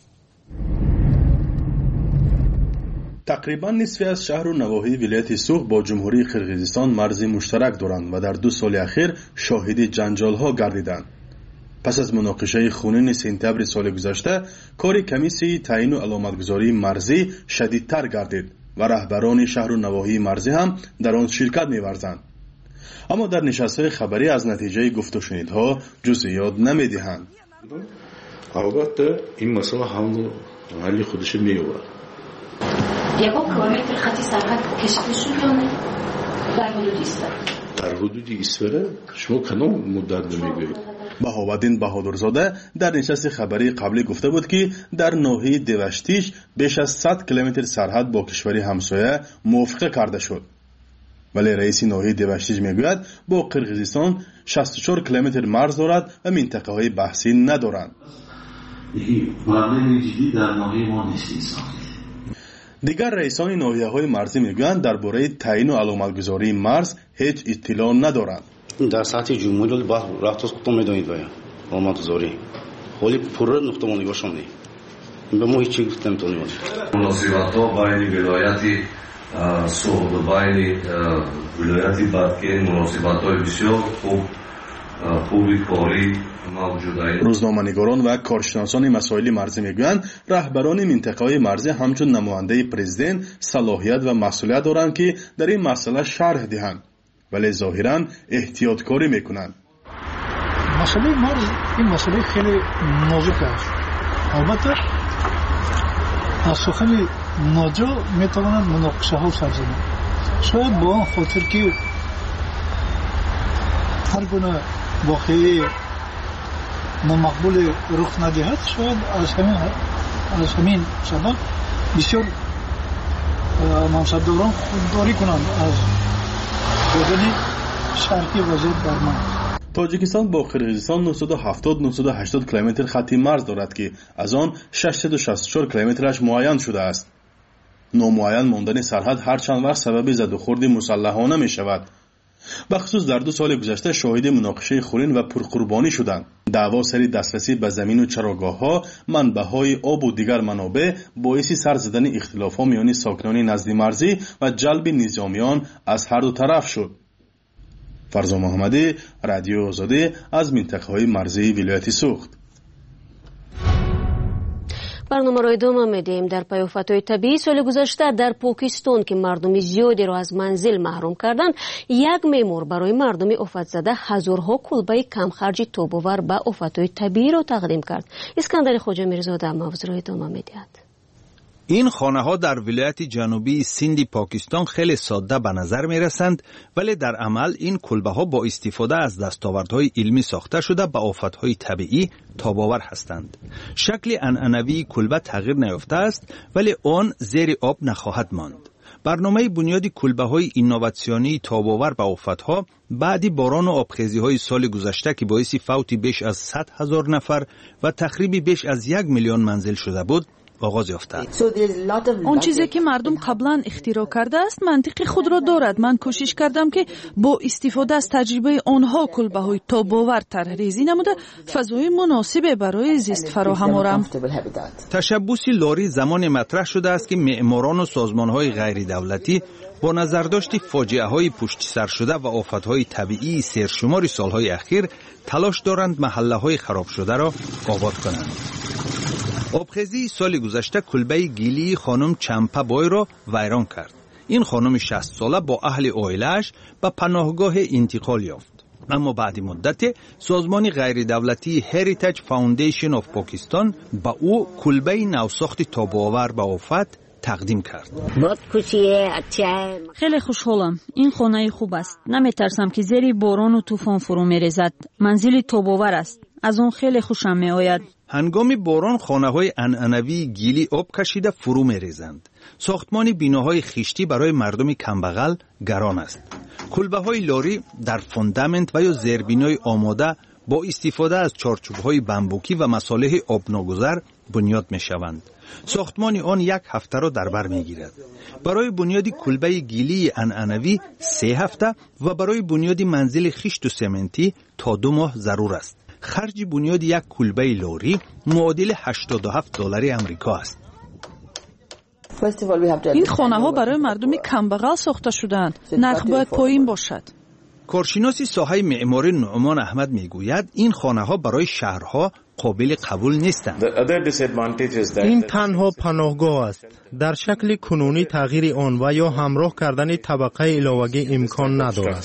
تقریبا نصفی از شهر و نواحی ولایت سوخ با جمهوری قرقیزستان مرزی مشترک دارند و در دو سال اخیر شاهد جنجال ها گردیدند. پس از مناقشه خونین سپتامبر سال گذشته، کار کمیسیون تعیین و علامتگذاری مرزی شدیدتر گردید و رهبران شهر و نواحی مرزی هم در آن شرکت می‌ورزند. اما در نشست‌های خبری از نتیجه گفت و شنیدها جزئیات نمی‌دهند. البته این مسئله هم حل خودش می‌آورد. یکو کیلومتر خط سرحد کشیده شد یا نه؟ در حدود ایستر؟ در حدود ایستر؟ شما کدام مدت میگویید؟ بهاءالدین بهادرزاده در نشست خبری قبلی گفته بود که در ناحیه دوشتیش بیش از صد کیلومتر سرحد با کشوری همسایه موافقه کرده شد. ولی رئیس ناحیه دوشتیش میگوید با قرقیزستان شصت و چهار کیلومتر مرز دارد و منطقه های بحثی ندارند. دیگر رئیسان ناحیه های مرزی میگویند درباره تعیین و علامتگذاری مرز هیچ اطلاع ندارند. در سطح جمهوری با رفتار خودتون میدونید باید علامتگذاری ولی پر نقطه مونیگاه شده به ما هیچ چیزی نمیتونیم مناسبت ها بین ولایت سوخت و بین ولایت بدکه مناسبت های بسیار خوب خوبی کاری روزنامه‌نگاران و کارشناسان مسائل مرزی میگویند رهبران منطقه‌های مرزی همچون نماینده پرزیدنت صلاحیت و مسئولیت دارند که در این مسئله شرح دهند ولی ظاهراً احتیاطکاری میکنند. مسئله مرز این مسئله خیلی نازک است. البته از سخن ناجا میتوانند مناقشه ها سر زنند. شاید با آن خاطر که هر گونه واقعی نامقبول رخ ندهد شاید از همین از همین سبب بسیار منصبداران خودداری کنند از شدن شرطی وضعیت در مرز. تاجیکستان با قرقیزستان نهصد و هفتاد نهصد و هشتاد کیلومتر خط مرز دارد که از آن ششصد و شصت و چهار کیلومترش معین شده است. نامعین ماندن سرحد هر چند وقت سبب زد و خورد مسلحانه می شود. بخصوص در دو سال گذشته شاهد مناقشه خونین و پرقربانی شدند. دعوا سری دسترسی به زمین و چراگاه‌ها، منبع‌های آب و دیگر منابع باعث سر زدن اختلاف‌ها میان ساکنان نزد مرزی و جلب نظامیان از هر دو طرف شد. فرزا محمدی، رادیو آزادی از منطقه‌های مرزی ولایت سوخت. برنامه را ادامه میدیم. در پی آفت‌های طبیعی سال گذشته در پاکستان که مردم زیادی را از منزل محروم کردند، یک معمار برای مردم آفت زده هزارها کلبه کم خرج تاب‌آور به آفت‌های طبیعی را تقدیم کرد. اسکندر خواجه میرزاده موضوع را ادامه میدهد. این خانه ها در ولایت جنوبی سندی پاکستان خیلی ساده به نظر می رسند ولی در عمل این کلبه ها با استفاده از دستاوردهای علمی ساخته شده به آفتهای طبیعی تاب‌آور هستند. شکل عنعنوی کلبه تغییر نیافته است ولی آن زیر آب نخواهد ماند. برنامه بنیادی کلبه های اینوواسیونی تاب‌آور به آفتها بعدی باران و آبخیزی های سال گذشته که باعث فوت بیش از صد هزار نفر و تخریب بیش از یک میلیون منزل شده بود آغاز یافته. آن چیزی که مردم قبلا اختراع کرده است منطق خود را دارد. من کوشش کردم که با استفاده از تجربه آنها کلبه های تاب‌آور طرح‌ریزی نموده فضای مناسب برای زیست فراهم آورم. تشبوس لاری زمان مطرح شده است که معماران و سازمان‌های غیر دولتی با نظرداشت فاجعه‌های پشت سر شده و آفت‌های طبیعی سرشمار سال‌های اخیر تلاش دارند محله‌های خراب شده را آباد کنند. آبخیزی سال گذشته کلبه گیلی خانم چمپا بای را ویران کرد. این خانم شصت ساله با اهل عائله‌اش به پناهگاه انتقال یافت. اما بعد مدت سازمان غیر دولتی هریتیج فاوندیشن آف پاکستان با او کلبه نوساخت تاب‌آور به آفت تقدیم کرد. خیلی خوشحالم. این خانه خوب است. نمیترسم که زیر باران و طوفان فرو میریزد. منزل تاب‌آور است. از اون خیلی خوشم میآید. هنگام باران خانه‌های عنعنوی گیلی آب کشیده فرو می‌ریزند. ساختمان بیناهای خشتی برای مردم کمبغل گران است. کلبه‌های لاری در فوندامنت و یا زیربنای آماده با استفاده از چارچوب‌های بمبوکی و مصالح آبناگذر بنیاد می‌شوند. ساختمان آن یک هفته را در بر می‌گیرد. برای بنیاد کلبه گیلی عنعنوی سه هفته و برای بنیاد منزل خشت و سمنتی تا دو ماه ضرور است. خرج بنیاد یک کلبه لاری معادل هشتاد و هفت دلار آمریکا است. این خانه ها برای مردم کمبغل ساخته شدند. نرخ باید پایین باشد. کارشناس ساحه معماری نعمان احمد میگوید این خانه ها برای شهرها قابل قبول نیستند. این تنها پناهگاه است. در شکل کنونی تغییر آن و یا همراه کردن طبقه علاوه‌ای امکان ندارد.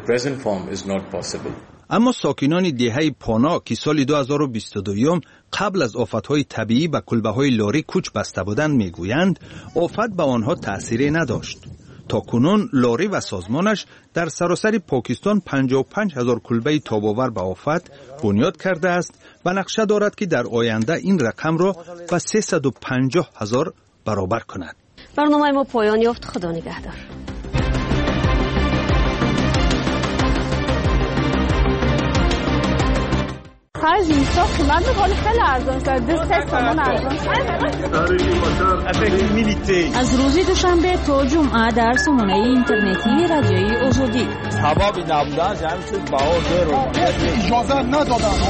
اما ساکنان دهه پانا که سال دو هزار و بیست و دو قبل از آفت‌های طبیعی به کلبه‌های لاری کوچ بسته بودند میگویند آفت به آنها تأثیری نداشت. تاکنون لاری و سازمانش در سراسر پاکستان پنجاه و پنج هزار کلبه تاب‌آور به آفت بنیاد کرده است و نقشه دارد که در آینده این رقم را به سیصد و پنجاه هزار برابر کند. برنامه ما پایان یافت. خدا نگهدار. خرج اینستا قیمت بخوری خیلی ارزان شد. دو سه تومن ارزان شد. از روز دوشنبه تا جمعه در سامانه اینترنتی رادیوی آزادی. حبابی نبودن جمع شد باور رو اجازه ندادن.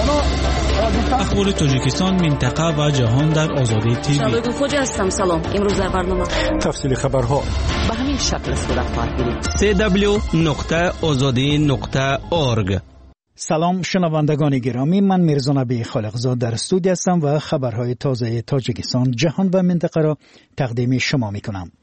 اخبار تاجیکستان، منطقه و جهان در آزادی تیوی. شبکه خوج هستم. سلام. امروز در برنامه تفصیل خبرها به همین شکل صورت خواهد گرفت. سی دبلیو نقطه آزادی نقطه اورگ. سلام شنوندگان گرامی، من میرزا نبی خالقزاد در استودیو هستم و خبرهای تازه تاجیکستان، جهان و منطقه را تقدیم شما میکنم.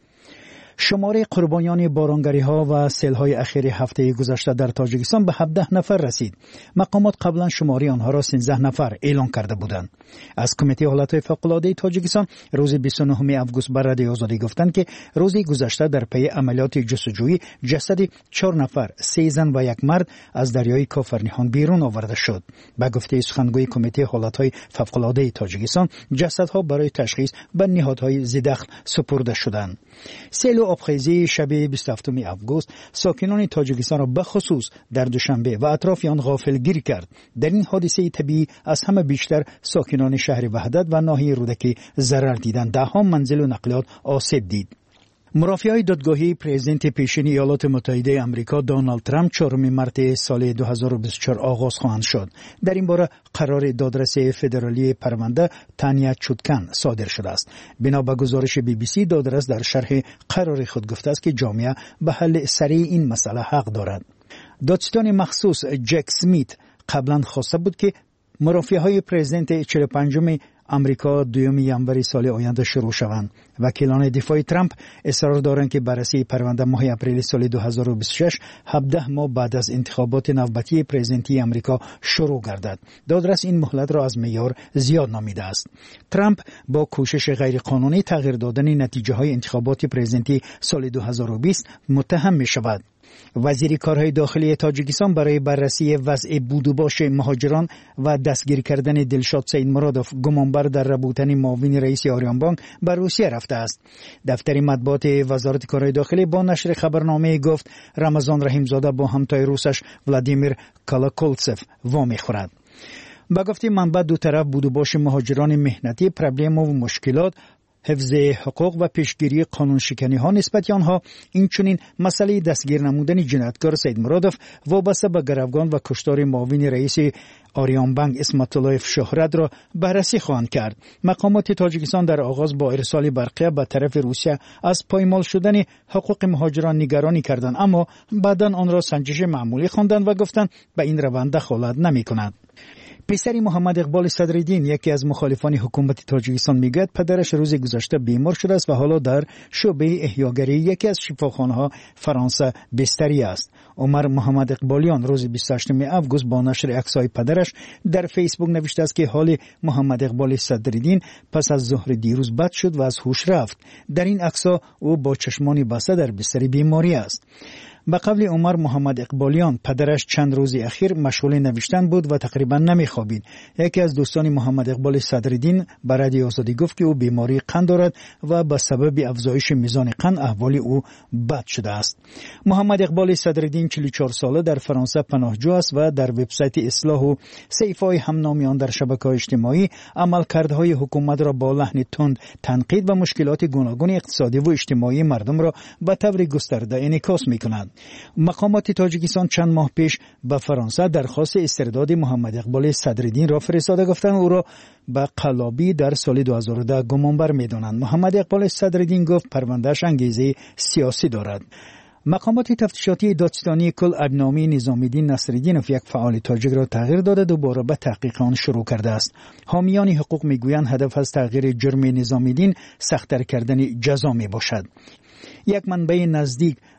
شمار قربانیان بارانگری ها و سیل های اخیر هفته گذشته در تاجیکستان به هفده نفر رسید. مقامات قبلا شماری آنها را سیزده نفر اعلام کرده بودند. از کمیته حالت فوق العاده تاجیکستان روز بیست و نهم آگوست بر رادیو آزادی گفتند که روز گذشته در پی عملیات جستجویی جسد چهار نفر، سه زن و یک مرد از دریای کافرنیخان بیرون آورده شد. به گفته سخنگوی کمیته حالت های فوق العاده تاجیکستان، جسدها برای تشخیص به نهادهای ذی‌دخل سپرده شدند. سیل آبخیزی شب بیست و هفتم آگوست ساکنان تاجیکستان را به خصوص در دوشنبه و اطراف آن غافلگیر کرد. در این حادثه طبیعی از همه بیشتر ساکنان شهر وحدت و ناحیه رودکی ضرر دیدند. ده ها منزل و نقلیات آسیب دید. مرافعای دادگاهی پرزیدنت پیشین ایالات متحده آمریکا دونالد ترامپ چهارم مارس سال دو هزار و بیست و چهار آغاز خواهند شد. در این باره قرار دادرس فدرالی پرونده تانیا چودکن صادر شده است. بنا به گزارش بی بی سی، دادرس در شرح قرار خود گفته است که جامعه به حل سریع این مسئله حق دارد. دادستان مخصوص جک سمیت قبلا خواسته بود که مرافعهای پرزیدنت چهل و پنجم امریکا دوم ژانویه سال آینده شروع شوند. وکیلان دفاع ترامپ اصرار دارند که بررسی پرونده ماه اپریل سال دو هزار و بیست و شش، هفده ماه بعد از انتخابات نوبتی پرزیدنتی امریکا شروع گردد. دادرس این مهلت را از معیار زیاد نامیده است. ترامپ با کوشش غیرقانونی تغییر دادن نتیجه های انتخابات پرزیدنتی سال دو هزار و بیست متهم می شود. وزیر کارهای داخلی تاجیکستان برای بررسی وضع بود و باش مهاجران و دستگیر کردن دلشاد سید مرادوف گمانبر در ربودن معاون رئیس آریان بانک به روسیه رفته است. دفتر مطبوعات وزارت کارهای داخلی با نشر خبرنامه گفت رمضان رحیمزاده با همتای روسش ولادیمیر کالاکولتسف وامی خورد. با گفته منبع دو طرف بود و باش مهاجران مهنتی، پرابلم و مشکلات، حفظ حقوق و پیشگیری قانون شکنی ها نسبت آنها، این چنین مسئله دستگیر نمودن جنایتکار سید مرادوف وابسته به گروگان و کشتار معاون رئیس آریان بانک اسمت الله شهرت را بررسی خواهند کرد. مقامات تاجیکستان در آغاز با ارسال برقیه به طرف روسیه از پایمال شدن حقوق مهاجران نگرانی کردند، اما بعداً آن را سنجش معمولی خواندند و گفتند به این روند دخالت نمی‌کند. پسر محمد اقبال صدرالدین، یکی از مخالفان حکومت تاجیکستان، میگوید پدرش روز گذشته بیمار شده است و حالا در شعبه احیاگری یکی از شفاخانه‌ها فرانسه بستری است. عمر محمد اقبالیان روز بیست و هشتم آگوست با نشر عکس‌های پدرش در فیسبوک نوشته است که حال محمد اقبال صدرالدین پس از ظهر دیروز بد شد و از هوش رفت. در این عکس‌ها او با چشمانی بسته در بستر بیماری است. به قول عمر محمد اقبالیان، پدرش چند روز اخیر مشغول نوشتن بود و تقریبا نمیخوابید. یکی از دوستان محمد اقبال صدرالدین به رادیو آزادی گفت که او بیماری قند دارد و به سبب افزایش میزان قند احوال او بد شده است. محمد اقبال صدرالدین چهل و چهار ساله در فرانسه پناهجو است و در وبسایت اصلاح و صحیفه‌های همنامی آن در شبکه‌های اجتماعی عملکردهای حکومت را با لحن تند تنقید و مشکلات گوناگون اقتصادی و اجتماعی مردم را به طور گسترده انعکاس می‌کند. مقامات تاجیکستان چند ماه پیش به فرانسه درخواست استرداد محمد اقبال صدرالدین را فرستاده، گفتند او را به قلابی در سال دو هزار و ده گمانبر می‌دانند. محمد اقبال صدرالدین گفت پروندهش انگیزه سیاسی دارد. مقامات تفتیشاتی دادستانی کل ادنامی نظامی‌الدین نصرالدینوف، یک فعال تاجیک را تغییر داده، دوباره به تحقیق آن شروع کرده است. حامیان حقوق میگویند هدف از تغییر جرم نظامی‌الدین سخت‌تر کردن جزا می باشد. یک منبع نزدیک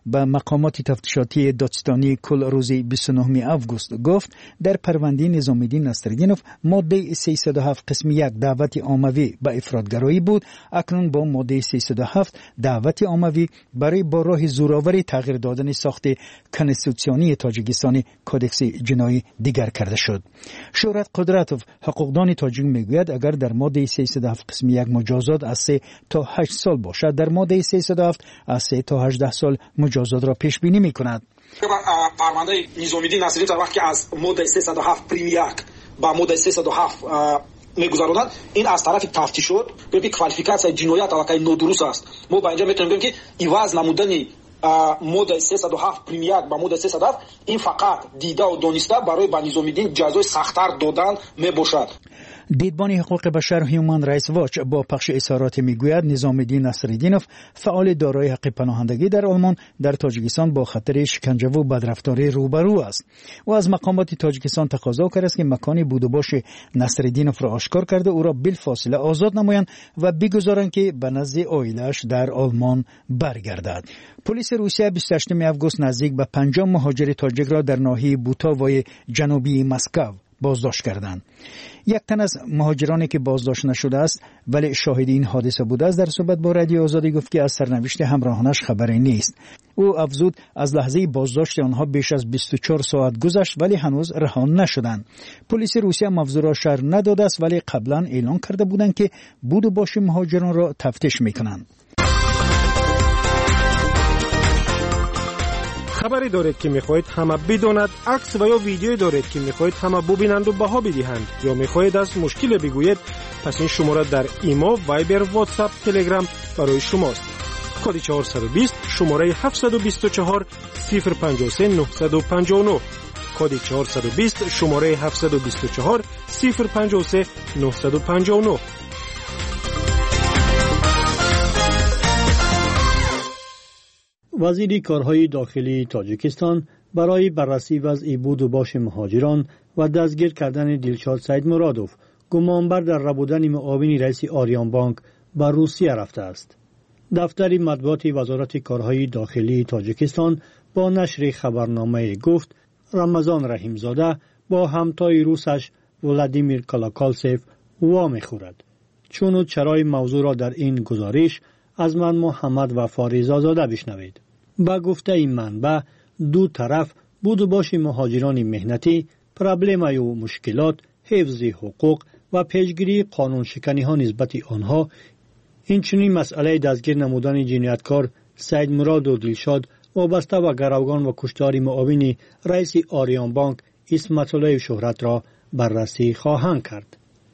به مقامات تفتیشاتی دادستانی کل روز بیست و نه آگوست گفت در پرونده نظامی‌الدین نصرالدینوف ماده سیصد و هفت قسم یک دعوت عاموی به افراطگرایی بود. اکنون با ماده سیصد و هفت دعوت عاموی برای با راه زورآوری تغییر دادن ساخت کنستیتوسیونی تاجیکستان کودکس جنایی دیگر کرده شد. شهرت قدرتوف حقوقدان تاجیک میگوید اگر در ماده سیصد و هفت قسم یک مجازات از سه تا هشت سال باشد، در ماده سیصد و هفت از سه تا هجده سال مجازات را پیش بینی میکند. پرونده نظامی‌الدین نصرالدینوف وقتی از ماده سیصد و هفت پریم یک با ماده سیصد و هفت میگذراند، این از طرف تفتیش شد ببین کوالیفیکاسیون جنایت علاقه نادرست است. ما با اینجا میتونیم بگیم که ایواز نمودنی ماده سیصد و هفت پریم یک با ماده سیصد و هفت این فقط دیده و دانسته برای با نظامی‌الدین جزای سخت‌تر دادن میباشد. دیدبان حقوق بشر هیومن رایتس واچ با پخش اظهارات میگوید نظامی‌الدین نصرالدینوف فعال دارای حق پناهندگی در آلمان در تاجیکستان با خطر شکنجه و بدرفتاری روبرو است. و از مقامات تاجیکستان تقاضا کرده است که مکان بود و باش نصرالدینوف را آشکار کرده او را بالفاصله آزاد نمایند و بگذارند که به نزد عائله‌اش در آلمان برگردد. پلیس روسیه بیست و هشتم آگوست نزدیک به پنجاه مهاجر تاجیک را در ناحیه بوتاوای جنوبی مسکو بازداشت کردند. یک تن از مهاجرانی که بازداشت نشده است ولی شاهد این حادثه بوده است در صحبت با رادیو آزادی گفت که از سرنوشت همراهانش خبری نیست. او افزود از لحظه بازداشت آنها بیش از بیست و چهار ساعت گذشت ولی هنوز رها نشدند. پلیس روسیه موضوع را شرح نداده است ولی قبلا اعلام کرده بودند که بود و باش مهاجران را تفتیش میکنند. خبری دارید که میخواهید همه بداند، عکس و یا ویدیویی دارید که میخواهید همه ببینند و بها بدهند، یا میخواهید از مشکل بگویید، پس این شماره در ایمو، وایبر، واتساپ، تلگرام برای شماست. کد چهارصد و بیست شماره هفتصد و بیست و چهار صفر پنجاه و سه نهصد و پنجاه و نه. کد چهارصد و بیست شماره هفتصد و بیست و چهار صفر پنجاه و سه نهصد و پنجاه و نه. وزیر کارهای داخلی تاجیکستان برای بررسی وضع بود و باش مهاجران و دستگیر کردن دلشاد سید مرادوف گمانبر در ربودن معاون رئیس آریان بانک به روسیه رفته است. دفتر مطبوعات وزارت کارهای داخلی تاجیکستان با نشر خبرنامه گفت رمضان رحیمزاده با همتای روسش ولادیمیر کالاکالسف وام خورد. چون چرای موضوع را در این گزارش از من محمد و فاریزازاده بشنوید. با گفته این منبع دو طرف بود و باش مهاجران مهنتی، پرابلم‌های و مشکلات، حفظ حقوق و پیشگیری قانون شکنی ها نسبت آنها، اینچنین مسئله دستگیر نمودن جنایتکار سید مراد و دلشاد وابسته و گروگان و کشتار معاون رئیس آریان بانک اسمت الله شهرت را بررسی خواهند کرد.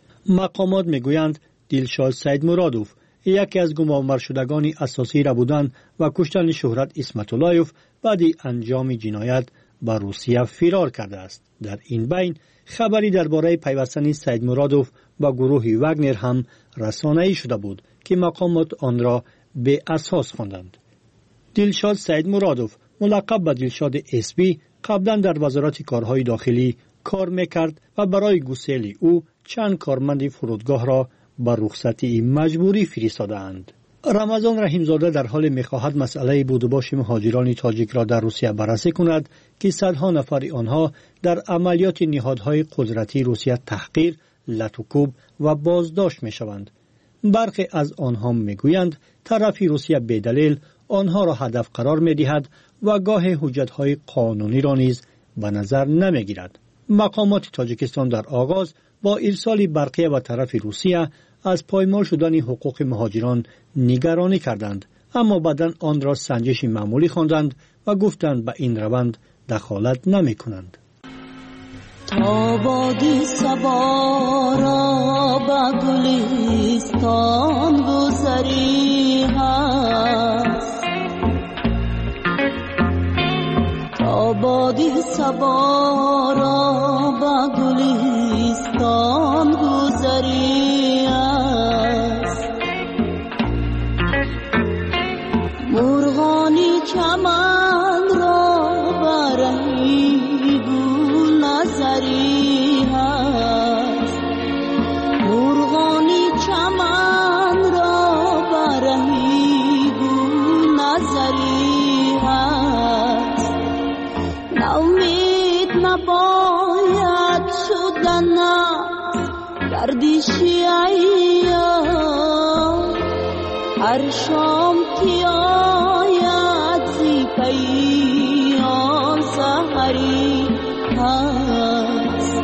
مقامات میگویند دلشاد سید مرادوف یکی از گمانبر شدگان اساسی را بودند و کشتن شهرت اسمت اللهیف بعد انجام جنایت به روسیه فرار کرده است. در این بین خبری درباره پیوستن سید مرادوف با گروه واگنر هم رسانه‌ای شده بود که مقامات آن را به اساس خواندند. دلشاد سید مرادوف ملقب به دلشاد اسبی قبلا در وزارت کارهای داخلی کار میکرد و برای گسیل او چند کارمند فرودگاه را با رخصتی مجبوری فرستادند. رمضان رحیمزاده در حال می‌خواهد مسئله بود و باش مهاجران تاجیک را در روسیه بررسی کند که صدها نفر آنها در عملیات نهادهای قدرتی روسیه تحقیر، لطوکوب و بازداشت می‌شوند. برخی از آنها می‌گویند طرف روسیه بدلیل آنها را هدف قرار می‌دهد و گاه حجت‌های قانونی را نیز به نظر نمی‌گیرد. مقامات تاجیکستان در آغاز با ارسال برقیه و طرف روسیه از پایمال شدن حقوق مهاجران نگرانی کردند، اما بعداً آن را سنجش معمولی خواندند و گفتند به این روند دخالت نمی کنند. آبادی صبا را به گلستان گذری هست، آبادی صبا را به گلستان گذری است، مرغانی چمن را برهی گل نظری هست، مرغانی چمن را برهی گل نظری هست. نباید شدن گردشی ایام هر شام که آید زی پیام سحری هست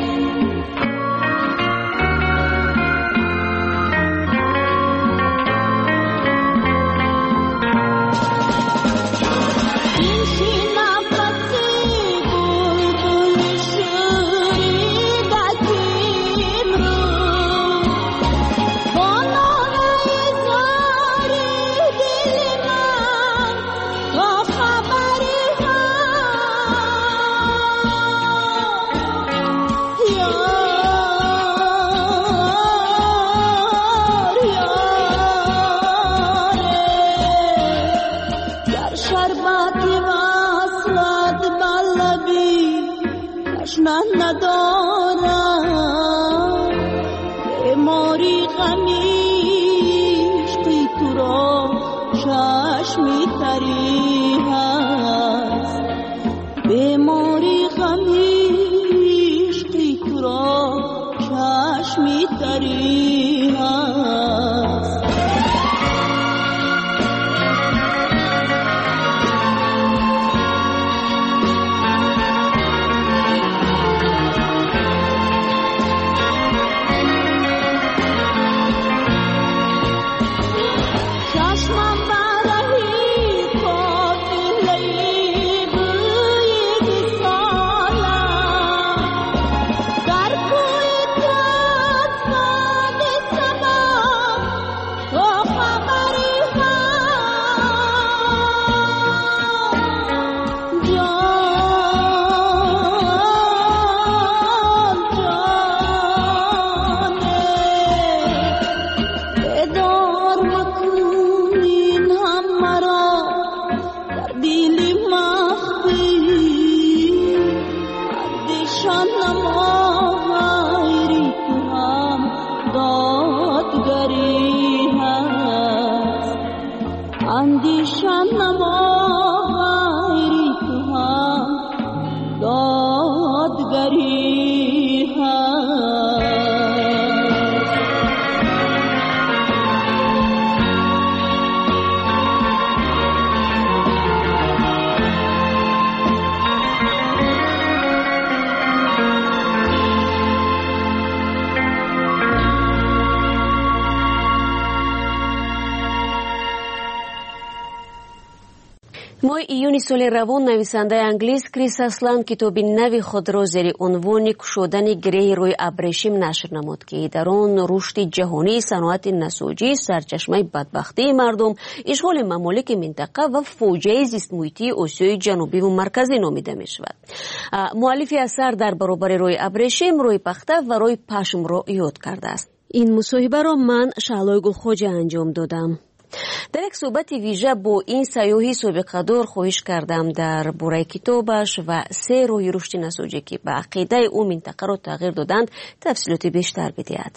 моҳи июни соли равон нависандаи англис Крис Аслан китоби нави худро зери унвони кушодани гиреҳи рӯи абрешим нашр намуд, ки дар он рушди ҷаҳонии саноати насоҷӣ, сарчашмаи бадбахтии мардум, ишғоли мамолики минтақа ва фоҷиаи зистмуҳитии Осиёи ҷанубиву марказӣ номида мешавад. муаллифи асар дар баробари рӯи абрешим, рӯи пахта ва рӯи пашмро ёд кардааст. ин мусоҳибаро ман Шаҳлои Гулхоҷа анҷом додам. дар як суҳбати вижа бо ин сайёҳи собиқадор хоҳиш кардам дар бораи китобаш ва се роҳи рушди насоҷӣ ки ба ақидаи ӯ минтақаро тағйир доданд тафсилоти бештар бидиҳад.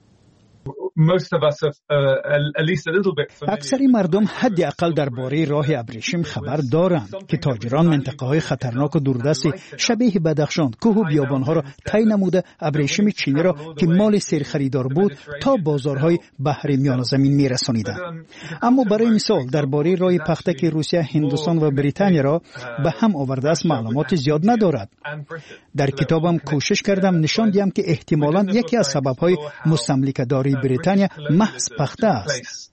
аксари мардум ҳадди ақал дар бораи роҳи абрешим хабар доранд ки тоҷирон минтақаҳои хатарноку дурдасти шабеҳи Бадахшон, кӯҳу биёбонҳоро тай намуда абрешими чиниро ки моли серхаридор буд то бозорҳои баҳри Миёназамин мерасониданд. аммо барои мисол дар бораи роҳи пахта ки Русия, Ҳиндустон ва Британияро ба ҳам овардааст маълумоти зиёд надорад. дар китобам кӯшиш кардам нишон диҳам ки эҳтимолан яке аз сабабҳои мустамликадории Британия محض پخته است.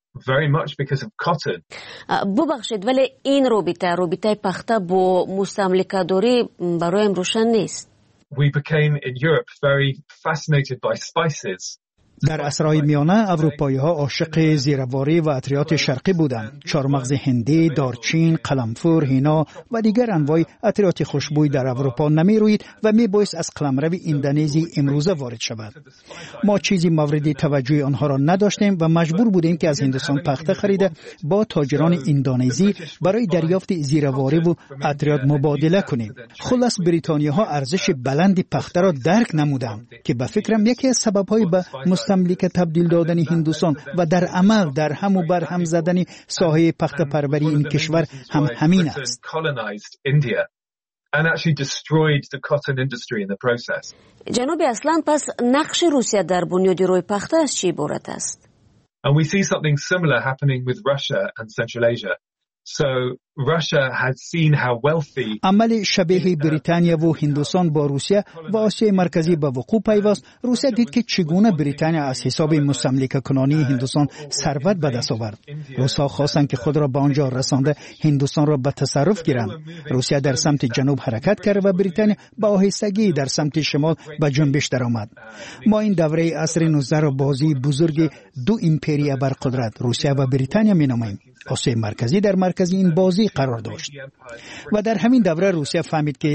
ببخشید ولی این رابطه رابطه پخته با مستملکه‌داری برایم روشن نیست. We became in Europe very fascinated by spices. در عصرهای میانه اروپایی‌ها عاشق زیرواری و عطریات شرقی بودند. چارمغز هندی، دارچین، قلمفور، هینا و دیگر انواع عطریات خوشبوی در اروپا نمی‌روید و می‌بایست از قلمرو اندونزی امروزه وارد شود. ما چیزی مورد توجه آنها را نداشتیم و مجبور بودیم که از هندوستان پخته خریده با تاجران اندونزی برای دریافت زیرواری و عطریات مبادله کنیم. خلاص بریتانیاها ارزش بلند پخته را درک نمودند که به فکرم یکی از سبب‌های به مستملکه تبدیل دادن هندوستان و در عمل در هم و بر هم زدن ساحه پخته پروری این کشور هم همین است. and actually destroyed the cotton industry in the process. جناب اصلان پس نقش روسیه در بنیاد روی پخته از چی عبارت است؟ And we see something similar happening with Russia and Central Asia. So Russia had seen how wealthy عمل شبیه بریتانیا و هندوستان با روسیه و آسیای مرکزی به وقوع پیوست. روسیه دید که چگونه بریتانیا از حساب مستملکه کنانی هندوستان ثروت به دست آورد. روس‌ها خواستند که خود را به آنجا رسانده هندوستان را به تصرف گیرند. روسیه در سمت جنوب حرکت کرد و بریتانیا با آهستگی در سمت شمال به جنبش درآمد. ما این دوره عصر نوزده را بازی بزرگ دو ایمپریا بر قدرت روسیه و بریتانیا می‌نامیم. آسیای مرکزی در مرکز این بازی قرار داشت و در همین دوره روسیه فهمید که